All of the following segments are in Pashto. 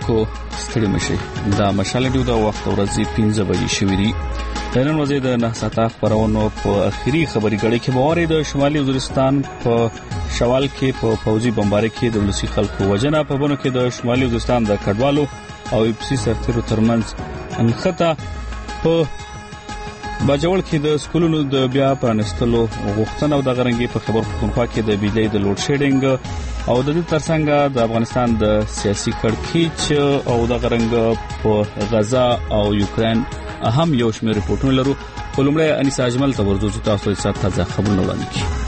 اوریدونکو ستړي مشي دا مشال ډیو د وخت ورځې 15 بجې شوې دي. نن ورځې د 9 ساعته خبرونو په اخیری خبري غړي کې باورې د شمالي وزیرستان په شوال کې په فوجي بمبارۍ کې د ولسی خلکو وجنه په بونو کې د شمالي وزیرستان د کډوالو او اپسی سرتیرو ترمنځ انخته په باجوړ کې د سکولونو د بیا پرانستلو غوښتنه او د غرنګي په خبر پښتونخوا کې د بجلی د لوډ شیډینګ او د دې ترڅنګ د افغانستان د سیاسي کړکېچ او د غرنګ په غزا او یوکرين اهم یو شمېر ریپورتونه لرو. په لومړی انیس اجمل ته ورزو تاسو ته تازه خبرونه وړاندې کړو.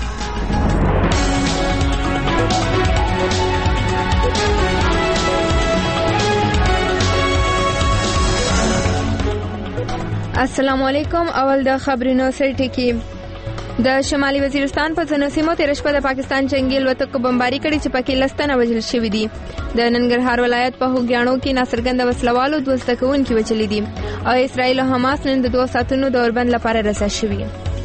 السلام علیکم. اول د خبرونو سرټکی د شمالي وزیرستان په ځینو سیمو تیر شپه د پاکستان جنگي الوتکو بمباري کړې چې پکې لستنه وژل شوې دي. د ننګرهار ولایت په هوګیاڼو کې ناڅرګند وسلوالو 2 کوونکي وچلې دي او اسرائیل او حماس نن د 2 ساعتونو د اوربند لپاره رسا شوي.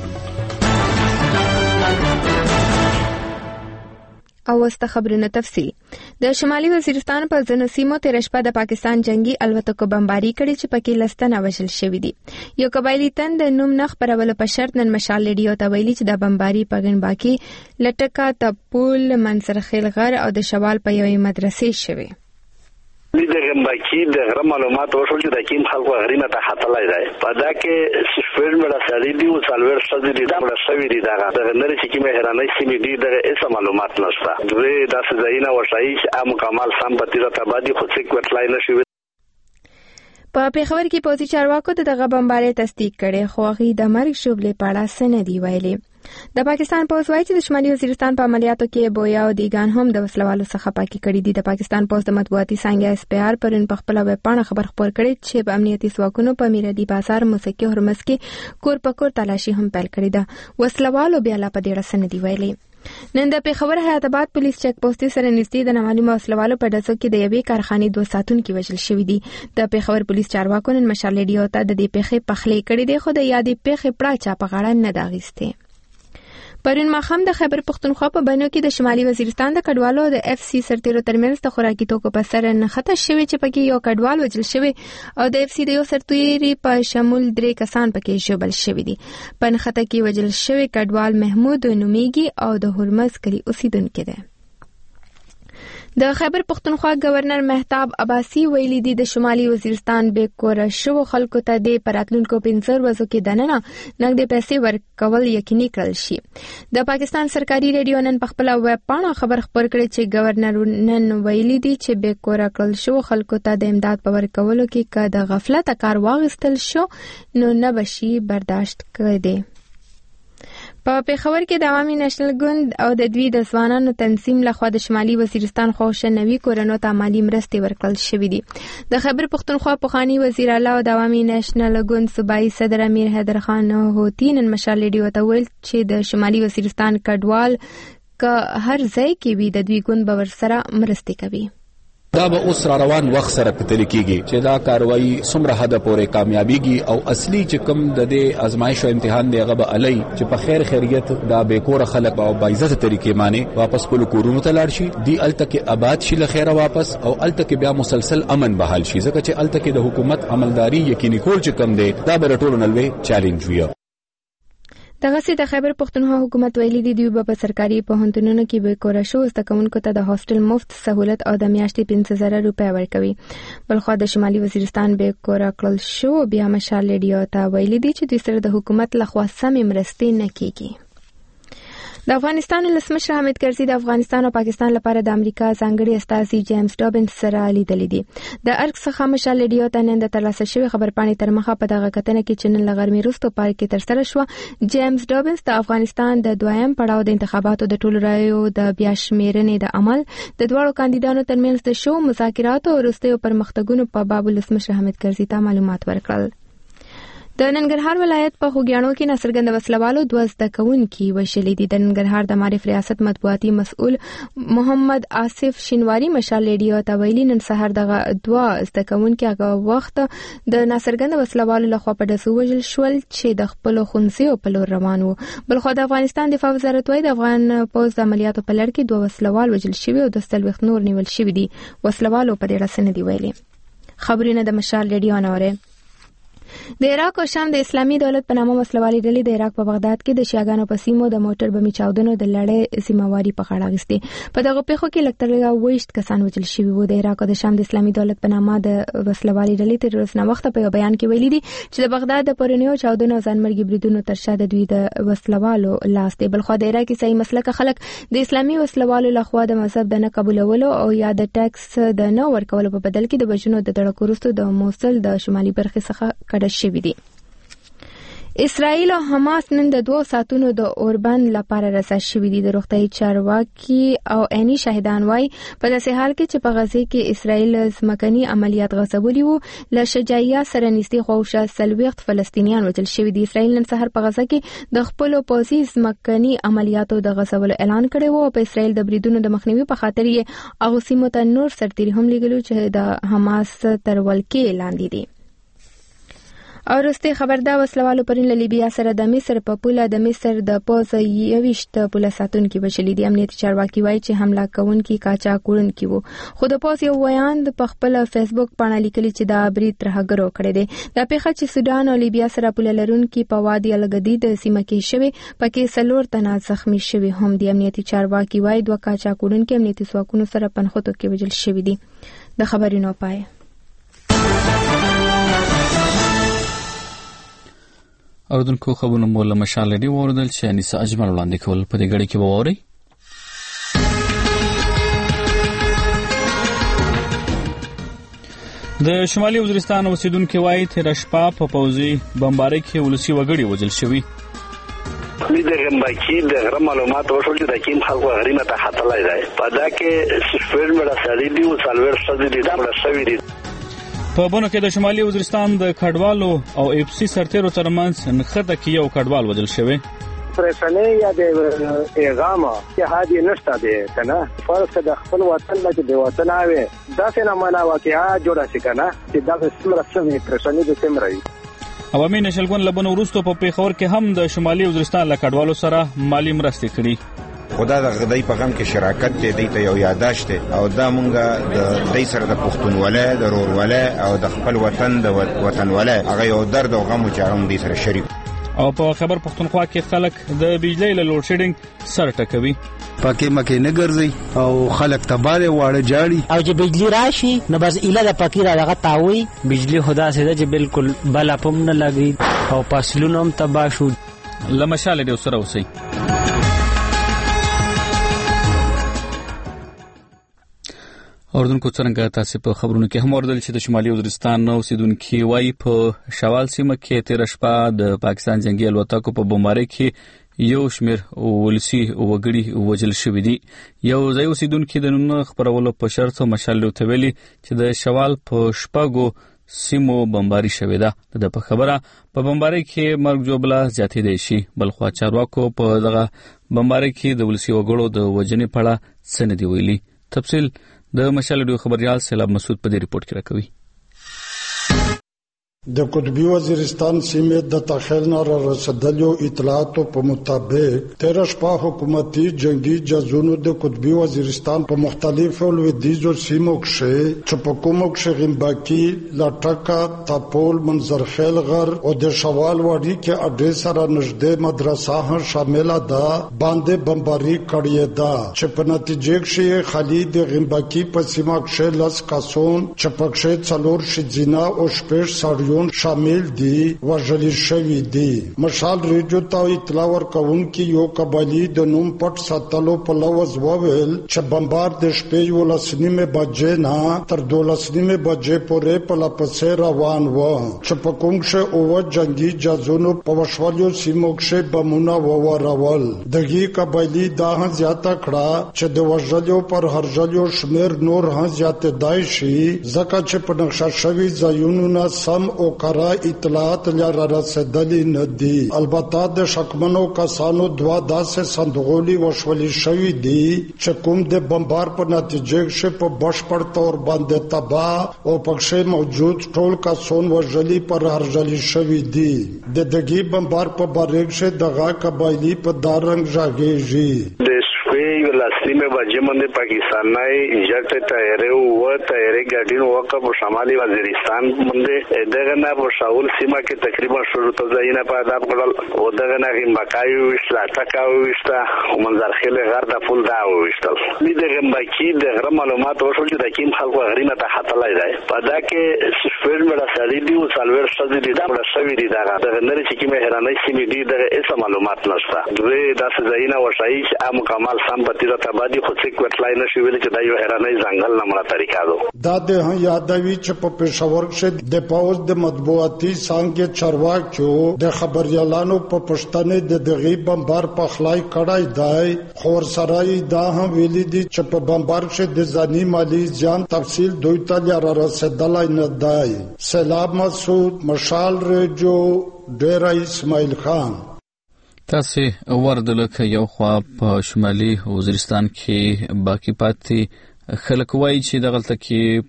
او واست خبرونه تفصیل. د شمالي وزیرستان په ځینو سیمو تیر شپه د پاکستان جنگي الوتکو بمباري کړې چې پکې لستنه وژل شوې دي. یو قبایلی تن د نوم نه خبرولو په شرط نن مشال ریډیو ته ویلي چې د بمباري په غنباکي لټکا تپول منصرخیل غر او د شوال په یوې مدرسې شوي. دغه باقي د معلومات ورسول چې د کیم خلکو غرینه ته خطلای دی په دا کې سپېډ مړه سړي دی او سالور سړي دی دا مړه شوی دی دا د نړۍ چې کیمه هرانه سیمې دی د هیڅ معلومات نشته. دوی د سزاینه ورشای چې مکمل سم پتی را تبادی خو څوک وټلای نشي. په پیښور کې پوځي چارواکو دغه بمباري تصدیق کړي خو هغه د مرګ شوبلې پاړه سن دی ویلي. د پاکستان پوځ وایي چې د شمالي وزیرستان په عملیاتو کې بویا او دیګان هم د وسلوالو څخه پاکي کړي دي. د پاکستان پوځ د مطبوعاتي څنګه اس پی آر پرن په خپل ویب پاڼه خبر خپور کړي چې په امنیتي ځواکونو په میرادي بازار موسیقي هرمز کې کور په کور تلاشي هم پیل کړي ده. وسلوالو بیا لا په ډېر سن دی ویلي. نن د پیښور حیات آباد پولیس چک پوسټ سره نږدې د نامعلومه وسلوالو په ډزو کې د یوې کارخانې 2 ساتونکي وژل شوي دي. د پیښور پولیس چارواکو نن مشال ریډیو ته د دې پیښې پخلی کړي دي خو د یادې پیښې پړه چا په غاړه نه دا غیسته. پرون ماخام د خیبر پښتونخوا په بنو کې د شمالي وزیرستان د کډوالو د اف سی سرتیرو ترمنځ د خوراکي توکو په سر نه خطا شوی چې پکې یو کډوال وژل شوی او د اف سی د یو سرتیری په شمول 3 کسان پکې ژوبل شوی دي. په نخته کې وژل شوی کډوال محمود نومیږي او د هرمز کلی اوسیدونکو دی. د خیبر پښتونخوا گورنر مهتاب عباسی ویلي دي د شمالي وزیرستان به کور شو خلکو ته د پراتلونکو 15 ورځو کې دننه نقد پیسې ورکول یقیني کړل شي. د پاکستان سرکاري ریډیو نن په خپل ویب پاڼه خبر خپور کړی چې گورنر نن ویلي دي چې به کور کړل شو خلکو ته د امداد په ورکولو کې که د غفلت کار واغستل شو نو نه بشي برداشت کړي. په پیښور کې د عوامي نېشنل ګوند او د دوی د ځوانانو تنظیم لخوا د شمالي وزیرستان خوشنوي کورونو ته مالي مرستې ورکړل شوې دي. د خیبر پښتونخوا پخوانی وزیر اعلی او د عوامي نېشنل ګوند صوبایي صدر امیر حیدر خان هوتی نن مشال ریډیو ته ویل چې د شمالي وزیرستان کډوال که هر ځای کې وي د دوی ګوند به ورسره مرستې کوي. دا به اوس را روان وخت سره کتل کېږي چې دا کاروایی څومره حد پورې کامیابیږي او اصلي چې کوم د دې ازمایښت او امتحان دی هغه به علي چې په خیر خیریت دا به کور خلک او باعزت طریقې باندې واپس خپل کورونو ته لاړ شي دی الته کې آباد شي لخيره واپس او الته کې بیا مسلسل امن بحال شي ځکه چې الته کې د حکومت عملداري یقیني کول چې کم دی دا به ټولو نلوي چیلنج وي. دغه سي د خیبر پښتونخوا حکومت ویلي دی په سرکاري پوهنتونونو کې به کور شو زده کوونکو ته د هاستل مفت سہولت او د میاشتې 5000 روپۍ ورکوي. بلخو د شمالي وزیرستان به کور کړل شو بیا مشال ریډیو ته ویلي دی چې د سره د حکومت لخوا سمې مرستې نه کیږي. د افغانستان ولسمشر حامد کرزي د افغانستان او پاکستان لپاره د امریکا ځانګړي استازي جیمز ډابنس سره لیدلې دي. د ارګ څخه مشال ریډیو ته نن د ترلاسه شوی خبرپاڼې تر مخه په دغه کتنه کې چې نن لغرمې وروسته پارک کې ترسره شو جیمز ډابنس د افغانستان د دویم پړاو د انتخاباتو د ټولو رایو د بیا شمیرنې د عمل د دواړو کاندیدانو ترمنځ د شو مذاکراتو او وروستیو پرمختګونو په باب ولسمشر حامد کرزي ته معلومات ورکړل. د ننګرهار ولایت په خوګیاڼو کې ناڅرګند وسلوالو 2 زده کوونکي وشلې دي. د ننګرهار د معارف ریاست مطبوعاتي مسؤل محمد آصف شینواری مشال ریډیو ته ویلي نن سهار دغه 2 زده کوونکي هغه وخت د ناڅرګند وسلوالو لخوا په دسو وژل شول چې د خپل خونځي په لور روان وو. بلخو د افغانستان دفاع وزارت وايي د افغان پوز د عملیاتو په لړ کې 2 وسلوال وژل شوي او 2 نور نیول شوي دي. وسلوالو په دې رسنه دی ویلي. خبرونه د مشال ریډیو نوره. د عراق او شام د اسلامي دولت په نامه وسلوالي ډلې د عراق په بغداد کې د شیعاګانو په سیمو د موټر بمي چاودنو د لړۍ ذمہواری په غاړه اخیستې. په دغه پیښو کې لکټرګه 20 کسان وژل شوي وو. د عراق او د شام د اسلامي دولت په نامه د وسلوالي ډلې تر اوسه وخت په بیان کې ویلي دي چې د بغداد د پرونیو چاودنو ځانمرګي بریدونو تر شا د دوی د وسلوالو لاس دی. بلخو د عراقي صحیح مسلک خلک د اسلامي وسلوالو لخوا د مذهب د نه قبولولو او یا د ټیکس د نه ورکولو په بدل کې د بجنو د دړکو وروسته د موصل د شمالي برخې څخه کډه شوي دي. اسرائیل او حماس نن د 2 ساعتونو د اوربند لپاره رسا شوي دي. د روغتي چارواکي او عیني شاهدان وايي په داسې حال کې چې په غزه کې اسرائیل ځمکني عملیات غځولي وو له شجاعیه سره نږدې خوښه سلويخت فلسطینیان وژل شوي دي. اسرائیل نن سهار په غزه کې د خپل پوځي ځمکني عملیاتو د غځولو اعلان کړی وو. په اسرائیل د بریدونو د مخنیوي په خاطر یې هغه سیمو ته نور سرتیري هم لګلو چې د حماس تر ولکې لاندې دي. او رسته خبردار وسلوالو پرین لیبیا سره د مصر په پوله د مصر د پوز 21 پوله ساتونکو بچلې دي. امنیتي چارواکي وایي چې حمله کوونکي قاچاق کوونکي وو. خو د پوز یو ویان په خپل فیسبوک باندې لیکلي چې دا برید ترهګرو کړی دی. دا پیښه چې سودان او لیبیا سره پوله لرونکي په وادي الګدی د سیمه کې شوی پکې 4 تنه زخمی شوی هم دي. امنیتي چارواکي وایي 2 قاچاق کوونکي امنیتي ځواکونو سره پنځخوتو کې وژل شوی دي. د خبرونو پای اوردونکو خبرونه مولا مشال دی وردل چې انیسه اجمل وړاندې کول په دې غړي کې ووري. د شمالي وزیرستان اوسیدونکو وایي تر شپه په پوزي بمبارۍ کې ولسی وګړي وژل شوي. د غمباکی د غره معلومات وشول چې د کیم خلکو غرینه ته خطلای دی. په دا کې سپېډ مړه سړي دی او سالور شته دي دا مړه شوی دي. په بونو کې د شمالي وزیرستان د کډوالو او اف سي سرتیرو ترمنځ نخته کې یو کډوال وژل شوی. پرېشانه یا د اغامه چې هادي نشته دی کنه فرض د خپل وطن د وطن اوی دا څنګه معنا واقعا جوړه شي کنه چې دا څومره څه پرېشانه د سیمري. عوامي نشلګون لبنو وروسته په پیښور کې هم د شمالي وزیرستان له کډوالو سره مالی مرستې کړي. خدا د غدای په غم کې شراکت دی ته یو یاداشت او دا مونږه د دې سره د پښتونولۍ د رورولۍ او د خپل وطن د وطنولۍ هغه یو درد او غم چې هم دې سره شریک. او په خبر پښتونخوا کې خلک د بجلی له لوډ شیډینګ سر ټکوي. پکې مکه نه ګرځي او خلک تباله واړه جاړي او چې بجلی راشي نو بس اله د پکې راغه تاوي بجلی خدا سره چې بالکل بل اپم نه لګي او فصلونو هم تبا شو. لمشال دې سره وسی. اوردونکو څنګه تاسو په خبرونو کې هم اوردل چې د شمالي وزیرستان اوسیدونکو وایي په شوال سیمه کې تیر شپه د پاکستان جنگي الوتکو په بمبارۍ کې یو شمیر ولسی وګړي وژل شوي دي. یو ځای اوسیدونکو د نن خبرولو په شرط مشال تویلي چې د شوال په شپږو سیمو بمباري شوې ده. د په خبره په بمبارۍ کې مرګ جوړبلا زیاتې دي شي. بلخو چارواکو په دغه بمبارۍ کې د ولسی وګړو د وژنې په اړه څه نه دی ویلي. تفصیل د مشال ډیو خبريال سیلاب مسعود په دې ریپورت کې راکوي. د قطبی وزیرستان سیمه د تخیل را رسیدلو اطلاعاتو په مطابق 13 شپه حکومتي جنگي جزونو د قطبی وزیرستان په مختلفو لویدیزو سیمو کې چې په کومو کې غنباکی لاټکا تاپول منظرخیل غر او د شوال وادي کې اډې سره نږدې مدرسه هم شامل ده باندې بمباري کړې ده چې په نتیجه کې خالد غنباکی په سیمه کې لاس کاسون چې په کې څلور شجینا او شپږ سړیو شامل دي وژل شوی دي. مشال ریډیو ته اطلاع ورکوونکي یو قبایلی د نوم پټ ساتلو په لوز وویل چې بمبار د شپې ولسنیمه بجې نه تر 12 بجې پورې په لپسې روان و چې په کوم څه او جنگي جزونو په وشوالو سیمو کې بمونه وورول. دغه قبایلی دا زیاته کړه چې د وژلو پر هرجلو شمیر نور هم زیاته دای شي ځکه چې په نقشه شوی ځایونو نه سم او کرا اطلاعات را رسیدلی نه دي. البته د شکمنو کسانو دوا داسې صندوقولي وشولي شوی دي چې کوم د بمبار په نتیجه کې په بشپړ تور باندې تباہ او پکښې موجود ټول کسان وژلي پر هرجلي شوی دي. د دغه بمبار په باره کې دغه قبایلی په دارنګ ژغېږي. لاسلیمه بجې باندې پاکستاني جټ تیارې او تیارې ګاډین وقف شمالي وزیرستان باندې دغه نه په شاول سیمه کې تقریبا شروع ته ځایونه پیدا کړل او دغه نه غمبکای وشلا تکاو وشتا او منظر خله غر د فول دا وشتل. دغه باقي دغه معلومات ورشول چې د کیم خلکو غرینه ته حتلای دی په دا کې سپېډ مړه سړي دی او سالور شته دي دا مړه شوی دی دغه نری چې کیمه هرانه سیمه دی دغه هیڅ معلومات نشته. دوی داسې ځایونه وشایي چې عام کمال سم پتی را تبادی خو څوک وټلای نشي ویل چې دا یو هرانه ځنګل نمونه طریقه ده. دا د یادوي چې په پېښور کې د پاوز د مطبوعاتي څنګه چارواکو د خبريالانو په پښتنې د دغه بمبار په خلای کړای دی. خور سرای دا هم ویلي دي چې په بمبار کې د ځاني مالی ځان تفصیل دوی ته را رسیدلای نه دی. سلام مسعود مشال رجو ډیر اسماعیل خان. تاسو وردل که یو خوا په شمالي وزیرستان کې باقی پاتې خلک وایي چې دغلته کې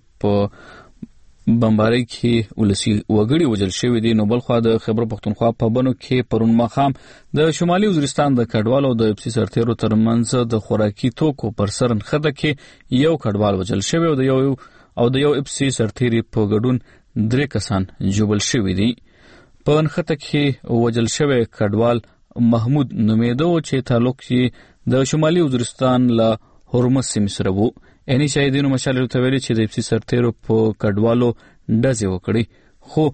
په بمبارۍ کې ولسی وګړي وجل شوی دي. نو بل خوا د خیبر پختونخوا په بنو کې پرون مخام د شمالي وزیرستان د کډوالو د اف سی سرتیرو ترمنځ د خوراکي توکو پر سر نښته کې یو کډوال وجل شوی او د یو اف سی سرتیري په ګډون 3 کسان جوړل شوی دي. په نښته کې وجل شوی کډوال محمود نومیدو چې تعلق یې د شمالي وزیرستان له هرمز سیمې سره وو. اني شاهدینو مشالې ته ویلي چې د اف سی سرتیرو په کډوالو ډزې وکړي خو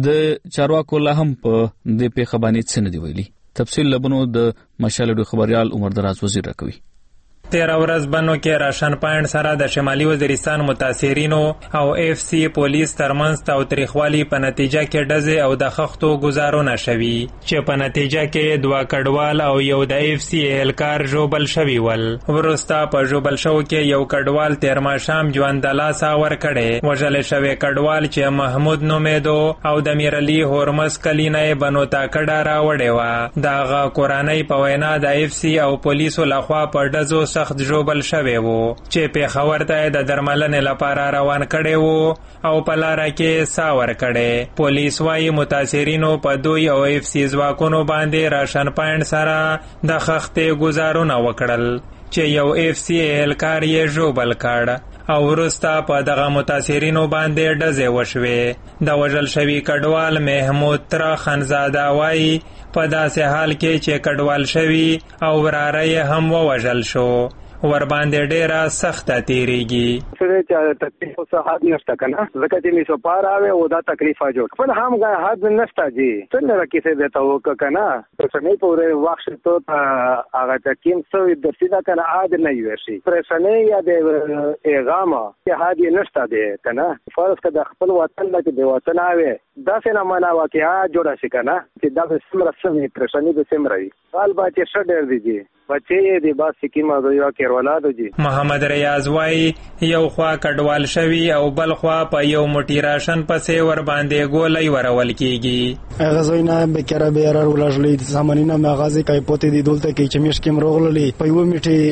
د چارواکو لا هم په دې پیښه باندې څه نه دی ویلي. تفصیل لبنو د مشالې خبريال عمر دراز وزیر راکوي. 13 ورځ بنو کې راشن پاینټ سره د شمالي وزیرستان متاثرینو او اف سی پولیس ترمنځ تاوتریخوالي په نتیجه کې ډزې او د خښتو گزارونه شوي چې په نتیجه کې 2 کډوال او یو د اف سی اهلکار ژوبل شوي ول. وروسته په ژوبل شو کې یو کډوال تیر ماښام ژوند د لاسه ورکړی. وژل شوی کډوال چې محمود نومیدو او د میرعلي هرمز کلي نه بنو ته کډه راوړې وه. د هغه کورنۍ په وینا د اف سی او پولیسو لخوا په ډزو سخت جوړبل شوی وو چې پیښور ته د درملنې لپاره روان کړي وو او په لاره کې سا ورکړي. پولیس وايي متاثرینو په دوی او اف سی ځواکونو باندې راشن پاینټ سره د خښتې گزارونه وکړل چې یو اف سی اهلکار یې جوړبل کړ او وروسته په دغه متاثرینو باندې ډزې وشوې. د وژل شوي کډوال محمود تر خانزاده وايي په داسې حال کې چې کډوال شوي او وراره یې هم ووژل شو ور باندې ډیره سخته تیریږي. سره چې تکلیف څه حد نشته کنه ځکه چې می سو پار اوه او دا تکلیف جوړ خپل هم غا حد نشته جی څنګه راکې ته وک کنه پرسنې پورې وخت ته هغه تکیم څو درسیدا کنه عاد نه وشي پرسنې یا د اغامه چې حد نشته دی کنه فرض کړه خپل وطن له د وطن اوه دا څنګه معنا واقعا جوړه شي کنه چې دا سمره سمې پرسنې به سمري حال با چې شډر دیږي بچې دی با سکیمه دوی ولادو جی. محمد ریاض وايي یو خوا کډوال شوی او بل خوا په یو موټی راشن پسې ور باندې ګولۍ ورول کیږي. هغه زوینه به کړه به رار ولژلې سامانینه مغازه کوي پوتې دی دولته کې چې مش کېم روغلې په یو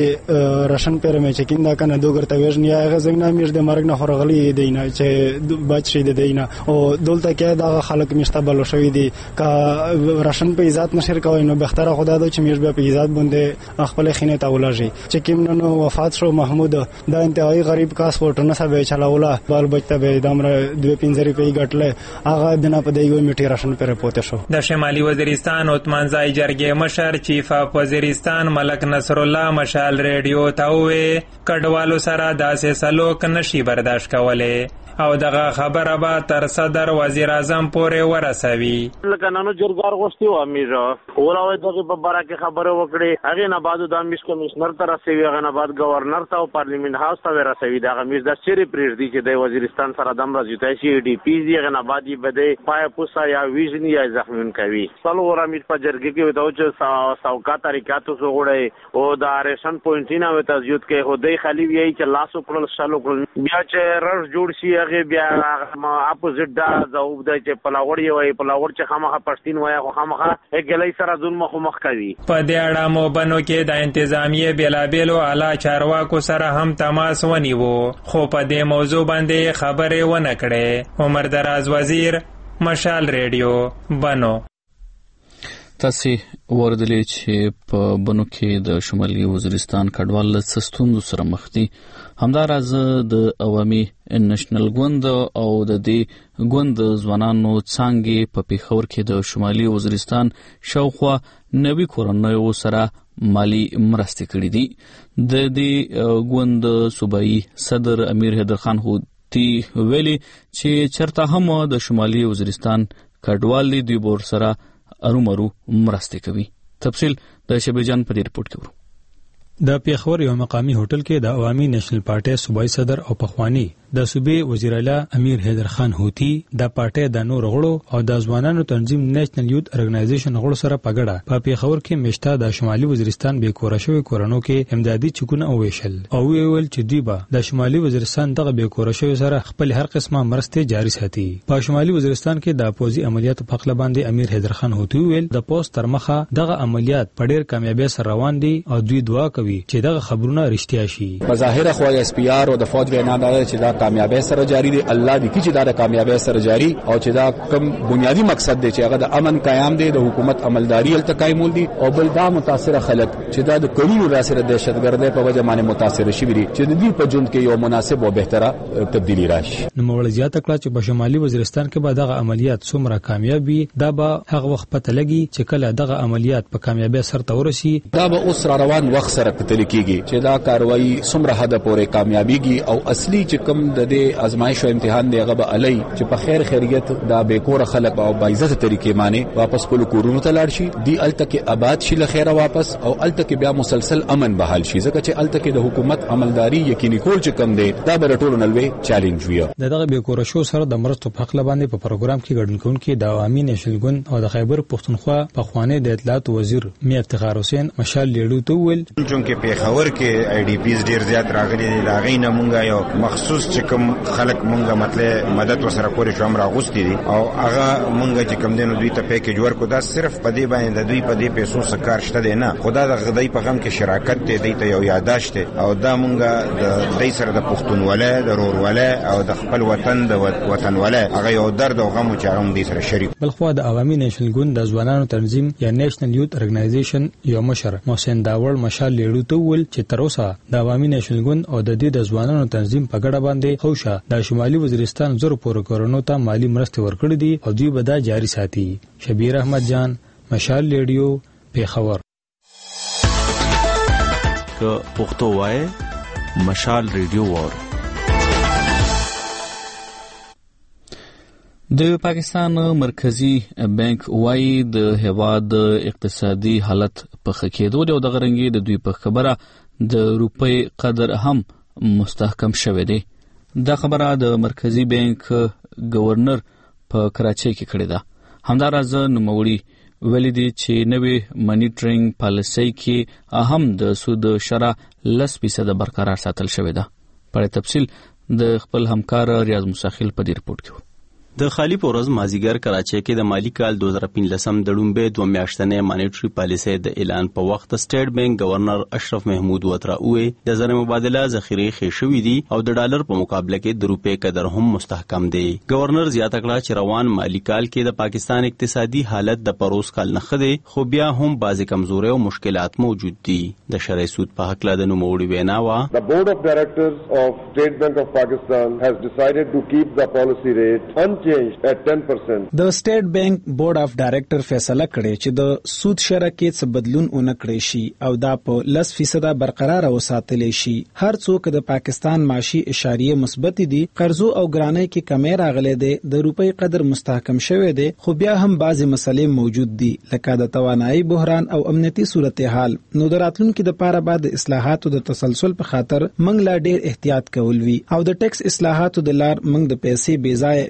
میټي راشن پر مې چې کیندا کنه دوګرته وژنی هغه زوینه مش د مرګ نه خورغلې دینه چې بچ شي دینه او دولته کې دا خلک مستقبل شوی دي کا راشن په عزت نشر کوي نو بهتره خدا د چې مش به په عزت باندې خپل خینه تاولږي چې کیم نو وفات شو محمود دا انتهایی غریب کاس وټونه سبه چلاوله بال بچته به دمر 2-5 روپۍ ګټله هغه بنا په دیو میټی راشن پر پوته شو. د شمالي وزیرستان عثمانزای جرګې مشر چیف اف وزیرستان ملک نصر الله مشال ریډیو ته وې کډوالو سره داسې سلوک نشي برداشت کوله او دغه خبره به تر صدر وزیر اعظم پورې ورسوي. لکه نن جرګار غوښتي و امیر اوراوي دغه په باره کې خبره وکړي هغه نه بعد د امیر کمشنر تر رسوي هغه نه بعد گورنر ته او پارلیمنت هاوس ته ورسوي دا امیر د سری پریږدي چې د وزیرستان سره د امرځي سی ډي پی زی هغه نه بعد بده پای پوسا یا ویژن یا زخمون کوي. څلور امیر په جرګې کې وته چې ساوکا طریقاتو سو غړي او د ریشن پوینټینا وته زیوت کې هدي خالی وی چې لاسو کړل شالو کړل بیا چې رش جوړ شي دغه بیا اپوزیټ دا ځواب دی چې پلاوړ یې وای پلاوړ چې خامخا پښتون وای خو خامخا هګلې سره ظلم مخ کوي. په دې اړه مو بنو کې د انتظامیه بیلابیلو اعلی چارواکو سره هم تماس ونیو خو په دې موضوع باندې خبرې ونه کړې. عمر دراز وزیر، مشال ریډیو، بنو. تاسو وردلې چې په بنو کې د شمالي وزیرستان کډوال له ستونزو سره مخ دي. همداراز د عوامي نېشنل ګوند او د دې ګوند ځوانانو څنګه په پیښور کې د شمالي وزیرستان شاوخوا 90 کورنیو سره مالی مرستې کړې دي. د دې ګوند صوبایي صدر امیر حیدر خان هوتی ویلي چې چرته هم د شمالي وزیرستان کډوال دی بور سره ارومرو مرسته کوي. تفصیل د شبيجان په ریپورت کې ورو. د پیښور یو مقامی هوټل کې د عوامي نېشنل پارټي صوبایي صدر او پخوانی د صوبې وزیر اعلی امیر حیدر خان هوتی د پارټي د نور غړو او د ځوانانو تنظیم نېشنل یوث ارګنایزیشن غړو سره په ګډه په پیښور کې مشته د شمالي وزیرستان به کور شوی کورونو کې امدادي چکونه اویشل او ویل چې دوی به د شمالي وزیرستان دغه به کور شوی سره خپل هر قسمه مرسته جاري ساتي. په شمالي وزیرستان کې د پوزي عملیاتو په خپل باندې امیر حیدر خان هوتی ویل د پوسټ تر مخه دغه عملیات په ډېر کامیابی سره روان دي او دوی دعا کوي چې دغه خبرونه رښتیا شي. بظاهر خو اس پی آر او د فوج وینا دا چې دا کامیابی سره جاری دی. الله دې کی چې دا کامیابی سره جاری او چې دا کوم بنیادی مقصد دی چې هغه د امن قیام دی د حکومت عملداری التقایمول دي او بل دا متاثر خلک چې دا د کړیو راسره دهشتګردۍ په وجه باندې متاثر شي چې د دې په ژوند کې یو مناسب او بهتره تبدیلی راشي. نو مولزیات کړه چې په شمالي وزیرستان کې به دغه عملیات څومره کامیاب وي دا به هغه وخت پته لګي چې کله دغه عملیات په کامیابی سره تورسي. دا به اوس روان وخت سره پته لګيږي چې دا کاروایی څومره حد پورې کامیابیږي او اصلي چې کوم د دې ازمایش او امتحان دی هغه به علي چې په خیر خیریت دا به کور خلک او با عزت طریقې باندې واپس کول کورونو ته لاړ شي. دی التکه آباد شي لخيره واپس او التکه بیا مسلسل امن بحال شي ځکه چې التکه د حکومت عملداری یقیني کول چې کم دی دا به ټولو نلوي چیلنج وي. دغه به کور شو سره د مرستو په خپل باندې په پروګرام کې ګډون کوونکي د عوامي نېشنل ګوند او د خیبر پښتونخوا په خوانې د اطلاعات وزیر میا افتخار حسین مشال لیډو ته ویل چې په خبر کې آی ډی پیز ډیر زیات راغلي دي. لاغې نه مونږه یو مخصوص چې کوم خلک مونږه مطلب مدد وسره کولې شو امر اغوستي دي او هغه مونږه چې کوم دینو دوی ته پیکیج ورکو دا صرف په دې باندې د دوی په دې پیسو سکار شته دی نه خدا د غدای په غم کې شراکت دی ته یو یاداشت او دا مونږه د دې سره د پښتونولۍ د رورولۍ او د خپل وطن د وطنولۍ هغه یو درد او غم چې هم دې سره شریک. بلخو د عوامي نېشنل ګوند د ځوانانو تنظیم یا نېشنل یوث ارګنایزیشن یو مشر محسن داوړ مشال لیډو ته ویل چې تر اوسه د عوامي نېشنل ګوند او د دې د ځوانانو تنظیم په ګډه باندې خوشا د شمالي وزیرستان زر پورې کورونو ته مالی مرستې ورکړې دي او دوی به دا جاري ساتي. شبیر احمد جان، مشال ریډیو، پیښور. که پښتو وای مشال ریډیو وور. د پاکستان مرکزی بانک وايي د هیواد اقتصادي حالت په خکېدو دی او د غرنګي د دوی په خبره د روپۍ قدر هم مستحکم شوه دی. دا خبره د مرکزی بانک گورنر په کراچۍ کې کړې ده. همداراز نوموړي ویلي دي چې نوې منیټرینګ پالیسۍ کې اهم د سود شرح 10% برقرار ساتل شوې ده. په تفصیل د خپل همکار ریاض مساخیل په دې رپورت کې. د خالی پورز مازیګر کراچۍ کې د مالی کال 2015 د ډومبه 2 میاشتنې مانیټری پالیسۍ د اعلان په وخت سټیټ بانک گورنر اشرف محمود وتراوي د زر مبادله ذخیره خېشوي دي او د ډالر په مقابله کې د روپې قدر هم مستحکم دي. گورنر زیاته کړه چې روان مالی کال کې د پاکستان اقتصادي حالت د پروز کال نه خده خو بیا هم بعضی کمزوري او مشکلات موجود دي. د شرعي سود په حق لا د نوموړي وینا وا The Board of Directors of State Bank of Pakistan has decided to keep the policy rate unchanged at 10%. د سټیټ بانک بورډ اف ډایریکټر فیصله کړې چې د سود شرح کې څه بدلون ونه کړی شي او دا په 10% برقرار وساتل شي. هر څوک د پاکستان معاشي اشاریه مثبت دي، قرضو او ګرانۍ کې کمی راغلي دي، د روپۍ قدر مستحکم شوی دی، خو بیا هم بعضی مسلې موجود دي لکه د توانایي بحران او امنیتي صورتحال. نو د راتلونکو لپاره بعد اصلاحاتو د تسلسل په خاطر موږ لا ډیر احتیاط کول وی او د ټیکس اصلاحاتو د لار موږ د پیسې بې ځای استعمال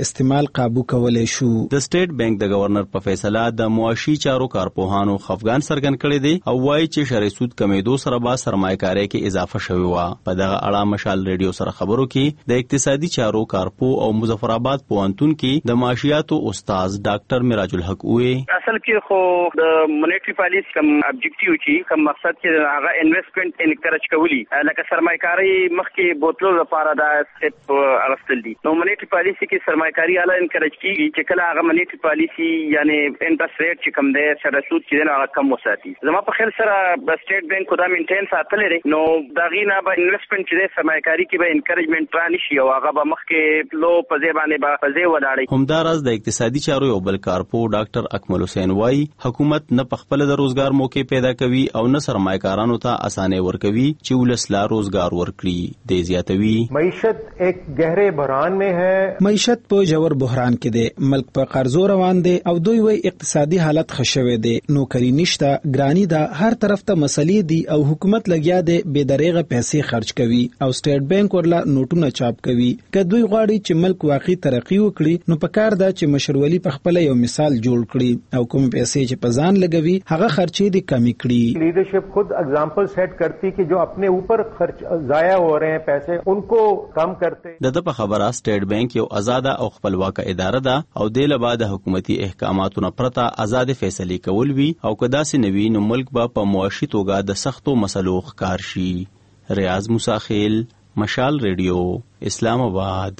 عمل قابو کولای شو. د سټیټ بانک د گورنر په فیصله د معاشي چارو کارپوهانو خفګان څرګند کړی دی او وایي چې شرعي سود کمیدو سره به سرمایه‌کاري کې اضافه شوی و. په دغه اړه مشال ریډیو سره خبرو کې د اقتصادي چارو کارپو او مظفر آباد پوهنتون کې د معاشياتو استاد ډاکټر میراج الحق وې اصل کې خو د مونیټری پالیسی کوم ابجیکټیو چې کوم مقصد کې هغه انویسټمنٹ انکریج کولی لکه سرمایه‌کاري مخکې بوتلو لپاره دا سټپ اغستل دي. نو مونیټری پالیسی کې سرمایه‌کاري اعلی انکریج کیږي چې کله هغه مونیټری پالیسی یعنی انټرست ریټ چې کوم دی سره سود چې هغه کم وساتي. زما په خیال سره د سټیټ بانک خدا مینټین ساتلې نو دا غینا به انویسټمنٹ چې سرمایه‌کاري کې به انکریجمنٹ را نشي او هغه به مخکې لو په ځای باندې به په ځای ولاړي. همدارس د اقتصادي چارو یو بل کارپو ډاکټر اکمل حسین وايي حکومت نه په خپل د روزګار موقع پیدا کوي او نه سرمایه‌کارانو ته اسانه ورکوي چې ولسلا روزګار ورکړي. د زیاتوي معیشت ایک گہرے بحران میں ہے. معیشت په جوړ بحران کې دی، ملک په قرضو روان دی او دوی وی اقتصادي حالت خښوي دی، نوکری نشته، ګرانی ده، هر طرف ته مسلې دي او حکومت لګیا دی بے دریغه پیسې خرج کوي او سټیټ بانک ورلا نوټونه چاپ کوي. که دوی غواړي چې ملک واقعي ترقی وکړي نو پکار ده چې مشرولي په خپل یو مثال جوړ کړي او کوم پیسې چې په ځان لګوي هغه خرچې دي کمی کړي. لیڈرشپ خود اگزامپل سیٹ کرتی کہ جو اپنے اوپر خرچ ضائع ہو رہے ہیں پیسے ان کو کم کرتے. د په خبره سټیټ بانک یو آزاد او خپلواک اداره ده او د لبا د حکومتي احکاماتو نه پرته آزاد فیصله کول وی او کدا سي نوی نو ملک با په معاشي توګه د سختو مسلو ښکار شي. ریاض موسی خیل، مشال ریډیو، اسلام آباد.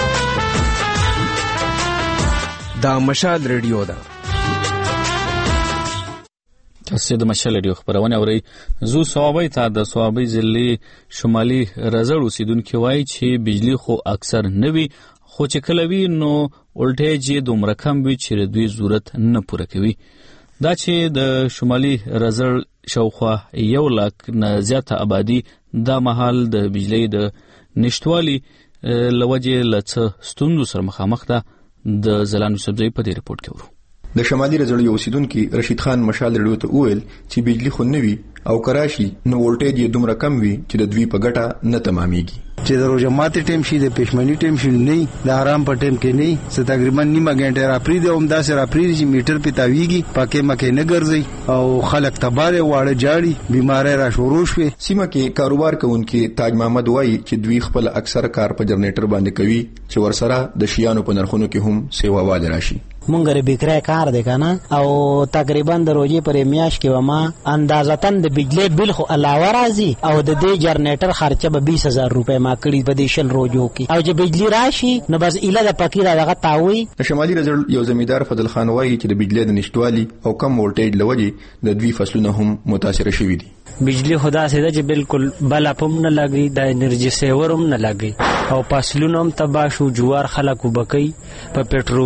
دا مشال ریډیو ده. تاسو د مشال ریډیو خبرونه اورئ. زو صوابی ته د صوابی ضلع شمالي رزړ اوسیدونکو وایي چې بجلی خو اکثر نوي خو چې کلوي نو ولټیج دومره کم وي چې دوی ضرورت نه پوره کوي. دا چې د شمالي رزړ شاوخوا 1 لک نه زیاته آبادی د محل د بجلی د نشټوالي لوجه لڅ ستوندو سره مخامخ ده. د زلان یوسفزئی په دې رپورت کې ورو. د شمالي رزړ یو اوسیدونکو رشید خان مشال ریډیو ته وویل چې بجلی خو نوي او کراشي نو ولټیج یې دومره کم وي چې د دوی په ګټه نه تمامېږي. چې د روزه ماته ټیم شي د پښمنی ټیم شي نه د آرام په ټیم کې نه څه تقریبا نیمه غنټه را پری دی اومدا سره پری چې میټر په تاویږي پکې مکه نه ګرځي او خلک تباله واړه جاړي بیماری را شروع شوه. سیمه کې کاروبار کوونکي تاج محمد وایي چې دوی خپل اکثر کار په جنریټر باندې کوي چې ورسره د شیانو په نرخونو کې هم سیوا واده راشي. مونږ ری بیکره کار دی کنه او تقریبا د روزي پر میاش کې وما اندازتن د بجلی بل خو علاوه راځي او د دې جنریټر خرچه به 20000 روپے ما کړی په دې شل روزو کې او چې بجلی راشي نو بس اله د پکیره دغه تاوي. د شمالي رزړ یو زمیندار فضل خان وایي چې د بجلی د نشټوالي او کم ولټیج لوجه د دوی فصلونه هم متاثر شوي دي. بجلی خدا سي ده چې بالکل بل پم نه لګي د انرژي سیورم نه لګي او فصلونه هم تبا شو. جوار خلک وبکي په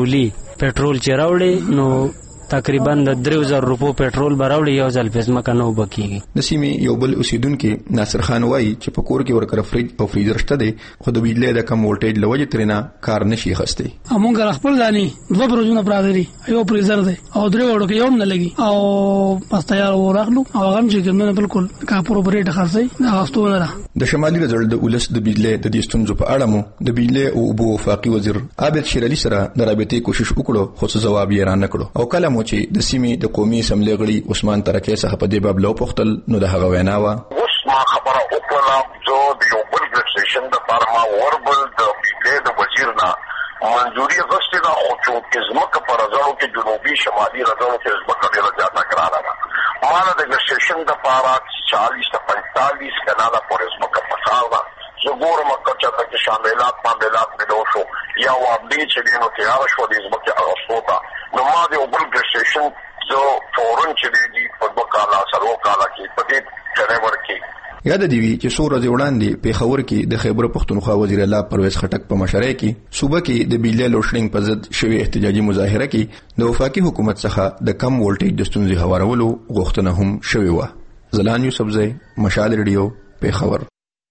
پټرول چې راوړي نو تقریبا د 3000 روپو پټرول براوړي یو ځل پېزما کنه وبکیږي. د سیمې یو بل اوسیدونکو ناصر خان وایي چې په کور کې ورکر فریج او فریزر شته دي خو د بجلی د کم ولټیج لوجه ترنه کار نشي خسته. همونګه خپل ځاني 2 پروژونه پراغلي یو فریزر دی او 3 وړو کې یو نه لګي او پس تیار ورغلو او هغه چې ګرمنه بالکل کا پروپریټ خرڅي دا واستونه را. د شمالي رزړ د ولس د بجلی د دې ستونزو په اړه مو د بجلی او اوبو وفاقي وزیر عابد شیر علي سره د رابطې کوشش وکړو خو څه جواب یې را نه کړو او کله مو چې د سیمې د قومي اسمبلی غړي عثمان ترکه څخه په دې باب لو پختل نو د هغه وینا وا اوس ما خبره وکړه جو د یو بل سټیشن د فارما وربل د بجلی د وزیر نه منځوري غوښتي دا خو چې زمکه پر ځړو کې جنوبي شمالي رزړو کې زمکه ډیره زیاته کړه مالا د سټیشن د پارا 40 تا 45 کناله پورې زمکه پخاوه زګور مکه چې شاملات ملو شو یا وابدي چې نو تیار شو د زمکه اغسطوطه نو ما د وبل سټیشن زه فورن چې دی په وکاله سره وکاله کې په دې ډرایور کې یاد دی چې څو ورځې وړاندې په خبر کې د خیبر پختونخوا وزیر اعلی پرویز خټک په مشرۍ کې صوبه کې د بجلی لوډشډینګ په ضد شوی احتجاجي مظاهره کې د وفاقي حکومت څخه د کم ولټیج د ستونزې هوارولو غوښتنه هم شوی و. زلان یوسفزئی، مشال ریډیو، په خبر.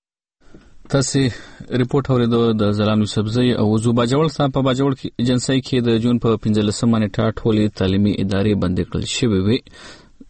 تاسو ریپورت اوریدو د زلان یوسفزئی او زو باجوړ صاحب په باجوړ کې ایجنسی کې د جون په 15 نیټه ټولې تعلیمي ادارې بند کړل شوې وي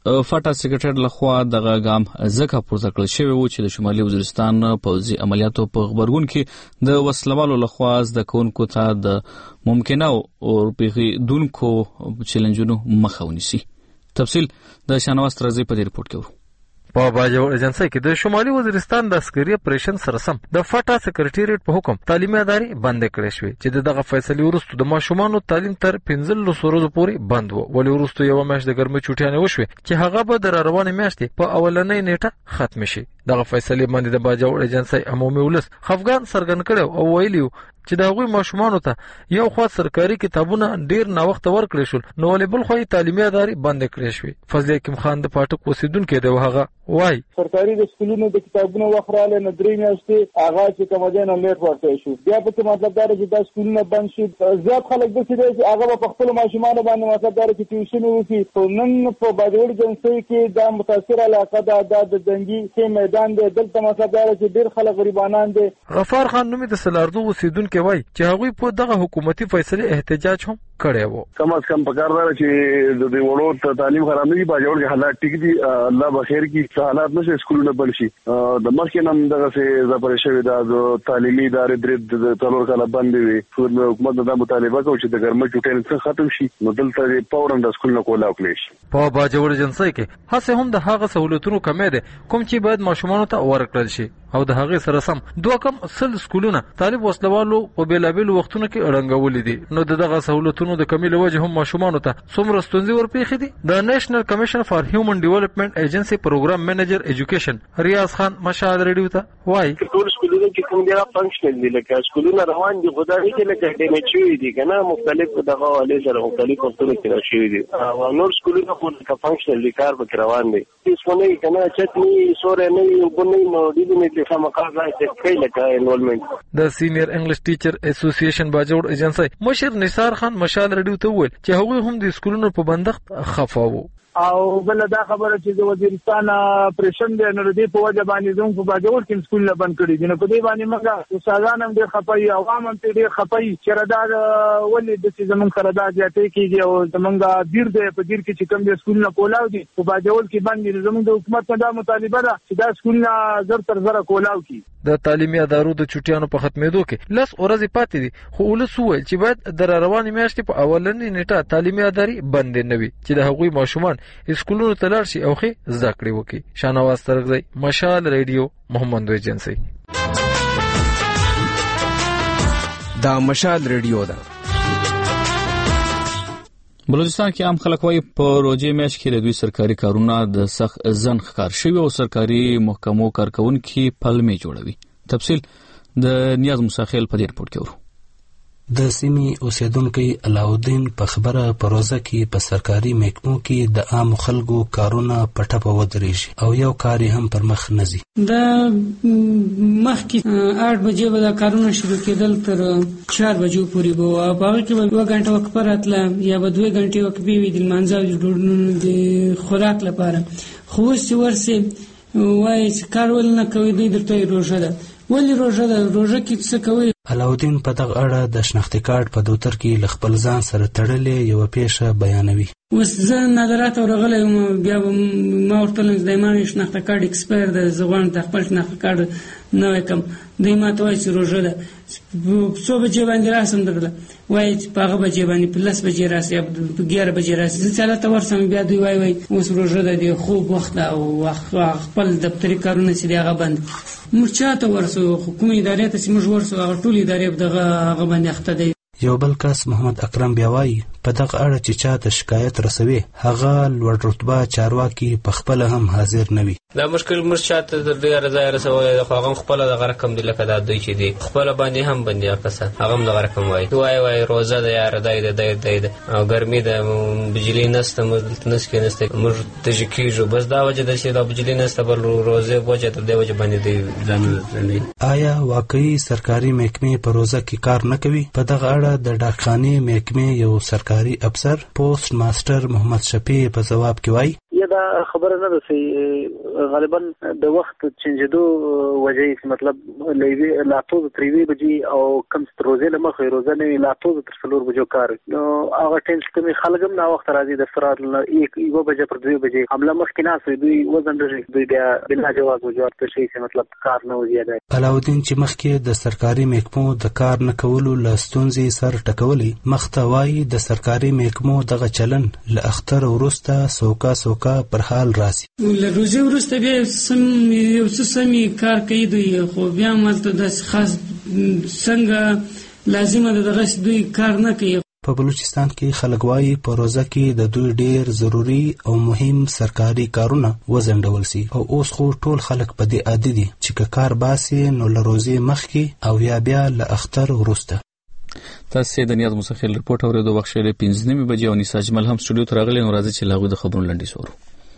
فاټا سیکریټریټ لخوا دغه ګام ځکه پورته کړل شوی و چې د شمالي وزیرستان پوځي عملیاتو په خبرګون کې د وسلوالو لخوا د کونکو ته د ممکنه او پیښیدونکو چیلنجونو مخه ونیسي. تفصیل د شانواز ترازی په ریپورت کې ورو. په باجوړ ایجنسی کې د شمالي وزیرستان د عسکري اپریشن سره سم د فاټا سیکریټریټ په حکم تعلیمي ادارې بند کړې شوې چې دغه فیصله وروسته د ماشومانو تعلیم تر 15 ورځې پورې بند و. ولې وروسته یو میاشت د ګرمۍ چوټیانې وشوې چې هغه به د روانې میاشتې په اولنۍ نیټه ختم شي. دغه فیصله باندې د باجوړ ایجنسی عمومي ولس خفګان څرګند کړو او ویلیو چې دا غوي ماشومانو ته یو خوا سرکاري کتابونه ډیر نا وخت ورکړل شول نو ولې بل خو تعلیمي ادارې بند کړې شوې. فضل حکیم خان د پاټک اوسیدونکو دی هغه وای سرکاري د سکولونو د کتابونو وخراله نه درې میاشتې هغه چې کوم ځای نه لیټ ورته شو بیا په مطلب دا چې د سکولونو بند شي زیات خلک د چې هغه په خپل ماشومان باندې مطلب دا چې ټیوشن وکړي. نن په باجوړ ایجنسی کې دا متاثر علاقه د دنګي کې میدان دی دلته مطلب دا چې ډیر خلک غریبانان دي. غفار خان نومي د سلاردو اوسیدونکو وای چې هغه په دغه حکومتي فیصله احتجاج هم کړی وو. کم از کم پکار چې د دې وړو تعلیم خراب نه دي باجوړ کې حالات ټیک دي الله بخیر کی حالات نشه سکولونه بل شي د مخکې نم دغه څه زپر شوی د تعلیمي ادارې درې څلور کاله بند وي. حکومت دا مطالبه کوي چې د ګرمۍ چټین ختم شي نو دلته پاورن د سکولونو کولا وکړي شي. په باجوړ ایجنسی کې هڅه هم د هغه سہولتونو کمې ده کوم چې باید ماشومانو ته ورکړل شي او د هغه سره سم دوه کم سل سکولونه طالب وسلوالو په بیلابل وختونو کې اړنګولې دي نو دغه سہولتونو د کمی له وجه هم ماشومانو ته څومره ستونزې ورپېښې دي. د نېشنل کمیشن فار هیومن ډیولپمنٹ ایجنسی پروګرام منیجر ایجوکیشن ریاض خان مشال ریډیو ته وای ټول سکولونه چې کوم دی فنکشنل دي لکه سکولونه روان دي خدای دې لکه ډیمیج شوی دي کنه مختلف دغه ولې سره مختلف وختونو کې راشي دي او نور سکولونه خو د فنکشنل کار به روان دي هیڅ نه کنه چټنی سورې نه وبني نو دې نه د مقاله چې کوي لکه انولمنت. د سینیئر انګلیش ټیچر اسوسییشن باجوړ ایجنسی مشر نثار خان مشال ریډیو ته وویل چې هغوی هم د سکولونو په بندښت خفه وو. او بل دا خبره چې د وزیرستان پریشن دی نو دې په وجه باندې زموږ په باجوړ کې سکول بند کړی دي نو په دې باندې موږ استادان هم ډېر خپای عوام هم ډېر خپای چې ردار ولې د زموږ سره دا ځاتې کېږي او زموږ دیر دی په دیر کې چې کوم د سکول نه کولاو دي په باجوړ کې باندې زموږ د حکومت نه دا مطالبه ده چې دا سکول نه زر تر زر کولاو کی. د تعلیمي ادارو د چټیانو په ختمېدو کې لس ورځې پاتې دي خو ولس وویل چې باید د روانې میاشتې په اولنۍ نیټه تعلیمي ادارې بندې نه وي چې د هغوی ماشومان سکولونو ته لاړ شي او ښې زده کړې وکړي. شانواز ترغزی مشال ریډیو محمد ایجنسی. دا مشال ریډیو ده. بلوچستان کې عام خلک وايي په روزي میاشت کې د دوی سرکاري کارونه د سخت زن ښکار شوی او سرکاري محکمو کارکونکو پلمې جوړوي. تفصیل د نیاز مساخیل په دې ریپورت کې ورو. د سیمې اوسیدونکو علاودین په خبره پروژه کې په سرکاري محکمو کې د عام خلکو کارونه په ټپه ودرېږي او یو کار هم پر مخ نه ځي. د مخکې 8 بجې به د کارونه شروع کېدل تر 4 بجو پورې به او په هغه کې به 2 غنټه وقفه راتله یا به 2 غنټې وقفې وي د لمانځه او د خوراک لپاره. خو اوس چې ورسې وایي چې کار ولې نه کوي دوی درته روژه ده. ولې روژه ده؟ روژه کې څه کوي؟ علاودین په دغه اړه د شناختي کارت په دفتر کې له خپل ځان سره تړلې یو پیښه بیانوي. اوس زه نظرات ورغلی یم بیا به ما ورته ویل د ما شناخته کارت ایکسپایر ده زه غواړم د خپل شناخته کارت نوی کړم. دوی ما ته وایي چې روژه ده څو بجې باندې راسم درله وایي چې په هغه بجې باندې په 10 بجې راسې یا په 11 بجې راسې زه چې هلته ورسم بیا دوی وایي اوس روژه ده د خوب وخت ده او خپل دفتري کارونه چې دی هغه بند. موږ چاته ورسو کومې ادارې ته چې موږ ورسو هغه ټولې ادارې په هغه باندې اخته دی. یو بل کس محمد اکرم بیا وایي په دغه اړه چې چاته شکایت رسوي هغه لوړ رتبه چارواکي په خپل هم حاضر نه وي. دا مشکل مرشات د ډیر ځای رسوي خو هغه خپل د رقم دی لکه دا دوی چې دی خپل باندې هم باندې اکسه هغه د رقم وای روزه د یار دای او ګرمي د بجلی نسته نس کې نسته موږ تجکیجو بس دا وجه د چې د بجلی نسته بل روزه وجه د دی وجه باندې دی ځان. آیا واقعي سرکاري محکمې په روزه کې کار نه کوي؟ په دغه اړه د ډاکخانې محکمې یو سرکاري افسر پوسټ ماستر محمد شفیع په جواب کې وایي یا دا خبره نه ده غالبا د وخت چینجدو وجه مطلب لوي لاتو تریوي بجي او کم روزه لمخه روزه نه لاتو تر 4 بجو کار نو هغه ټینس کمی خلګم نه وخت راځي د فرات یو بجې پر 2 بجې عمله مخکې نه دوی وزن دوی بلا جواز وجواب ته شي مطلب کار نه وزیاده. علاوالدین چې مخکې د سرکاري محکمو د کار نه کولو لستونزې سر ټکولې مختوای د سرکاري محکمو دغه چلن ل اختر ورسته سوکا پر حال راسي له روزي ورسته بیا یو څه سمي کار کوي دوی خو بیا مالته د خاص څنګه لازمه ده دغه دوی کار نه کوي. په بلوچستان کې خلک وایي په روزه کې د دوی ډیر ضروری او مهم سرکاري کارونه وزندول سي او اوس خو ټول خلک په دې عادي دي چې کار باسي نو له روزي مخکې او یا بیا له اختر ورسته. تاسو د نیاز مسخل رپورټ اوریدو وخت شری 15 بجې او نساج مل هم سټوډیو ته راغلي نو راځي چې لاغو د خبرونو لنډي سورو.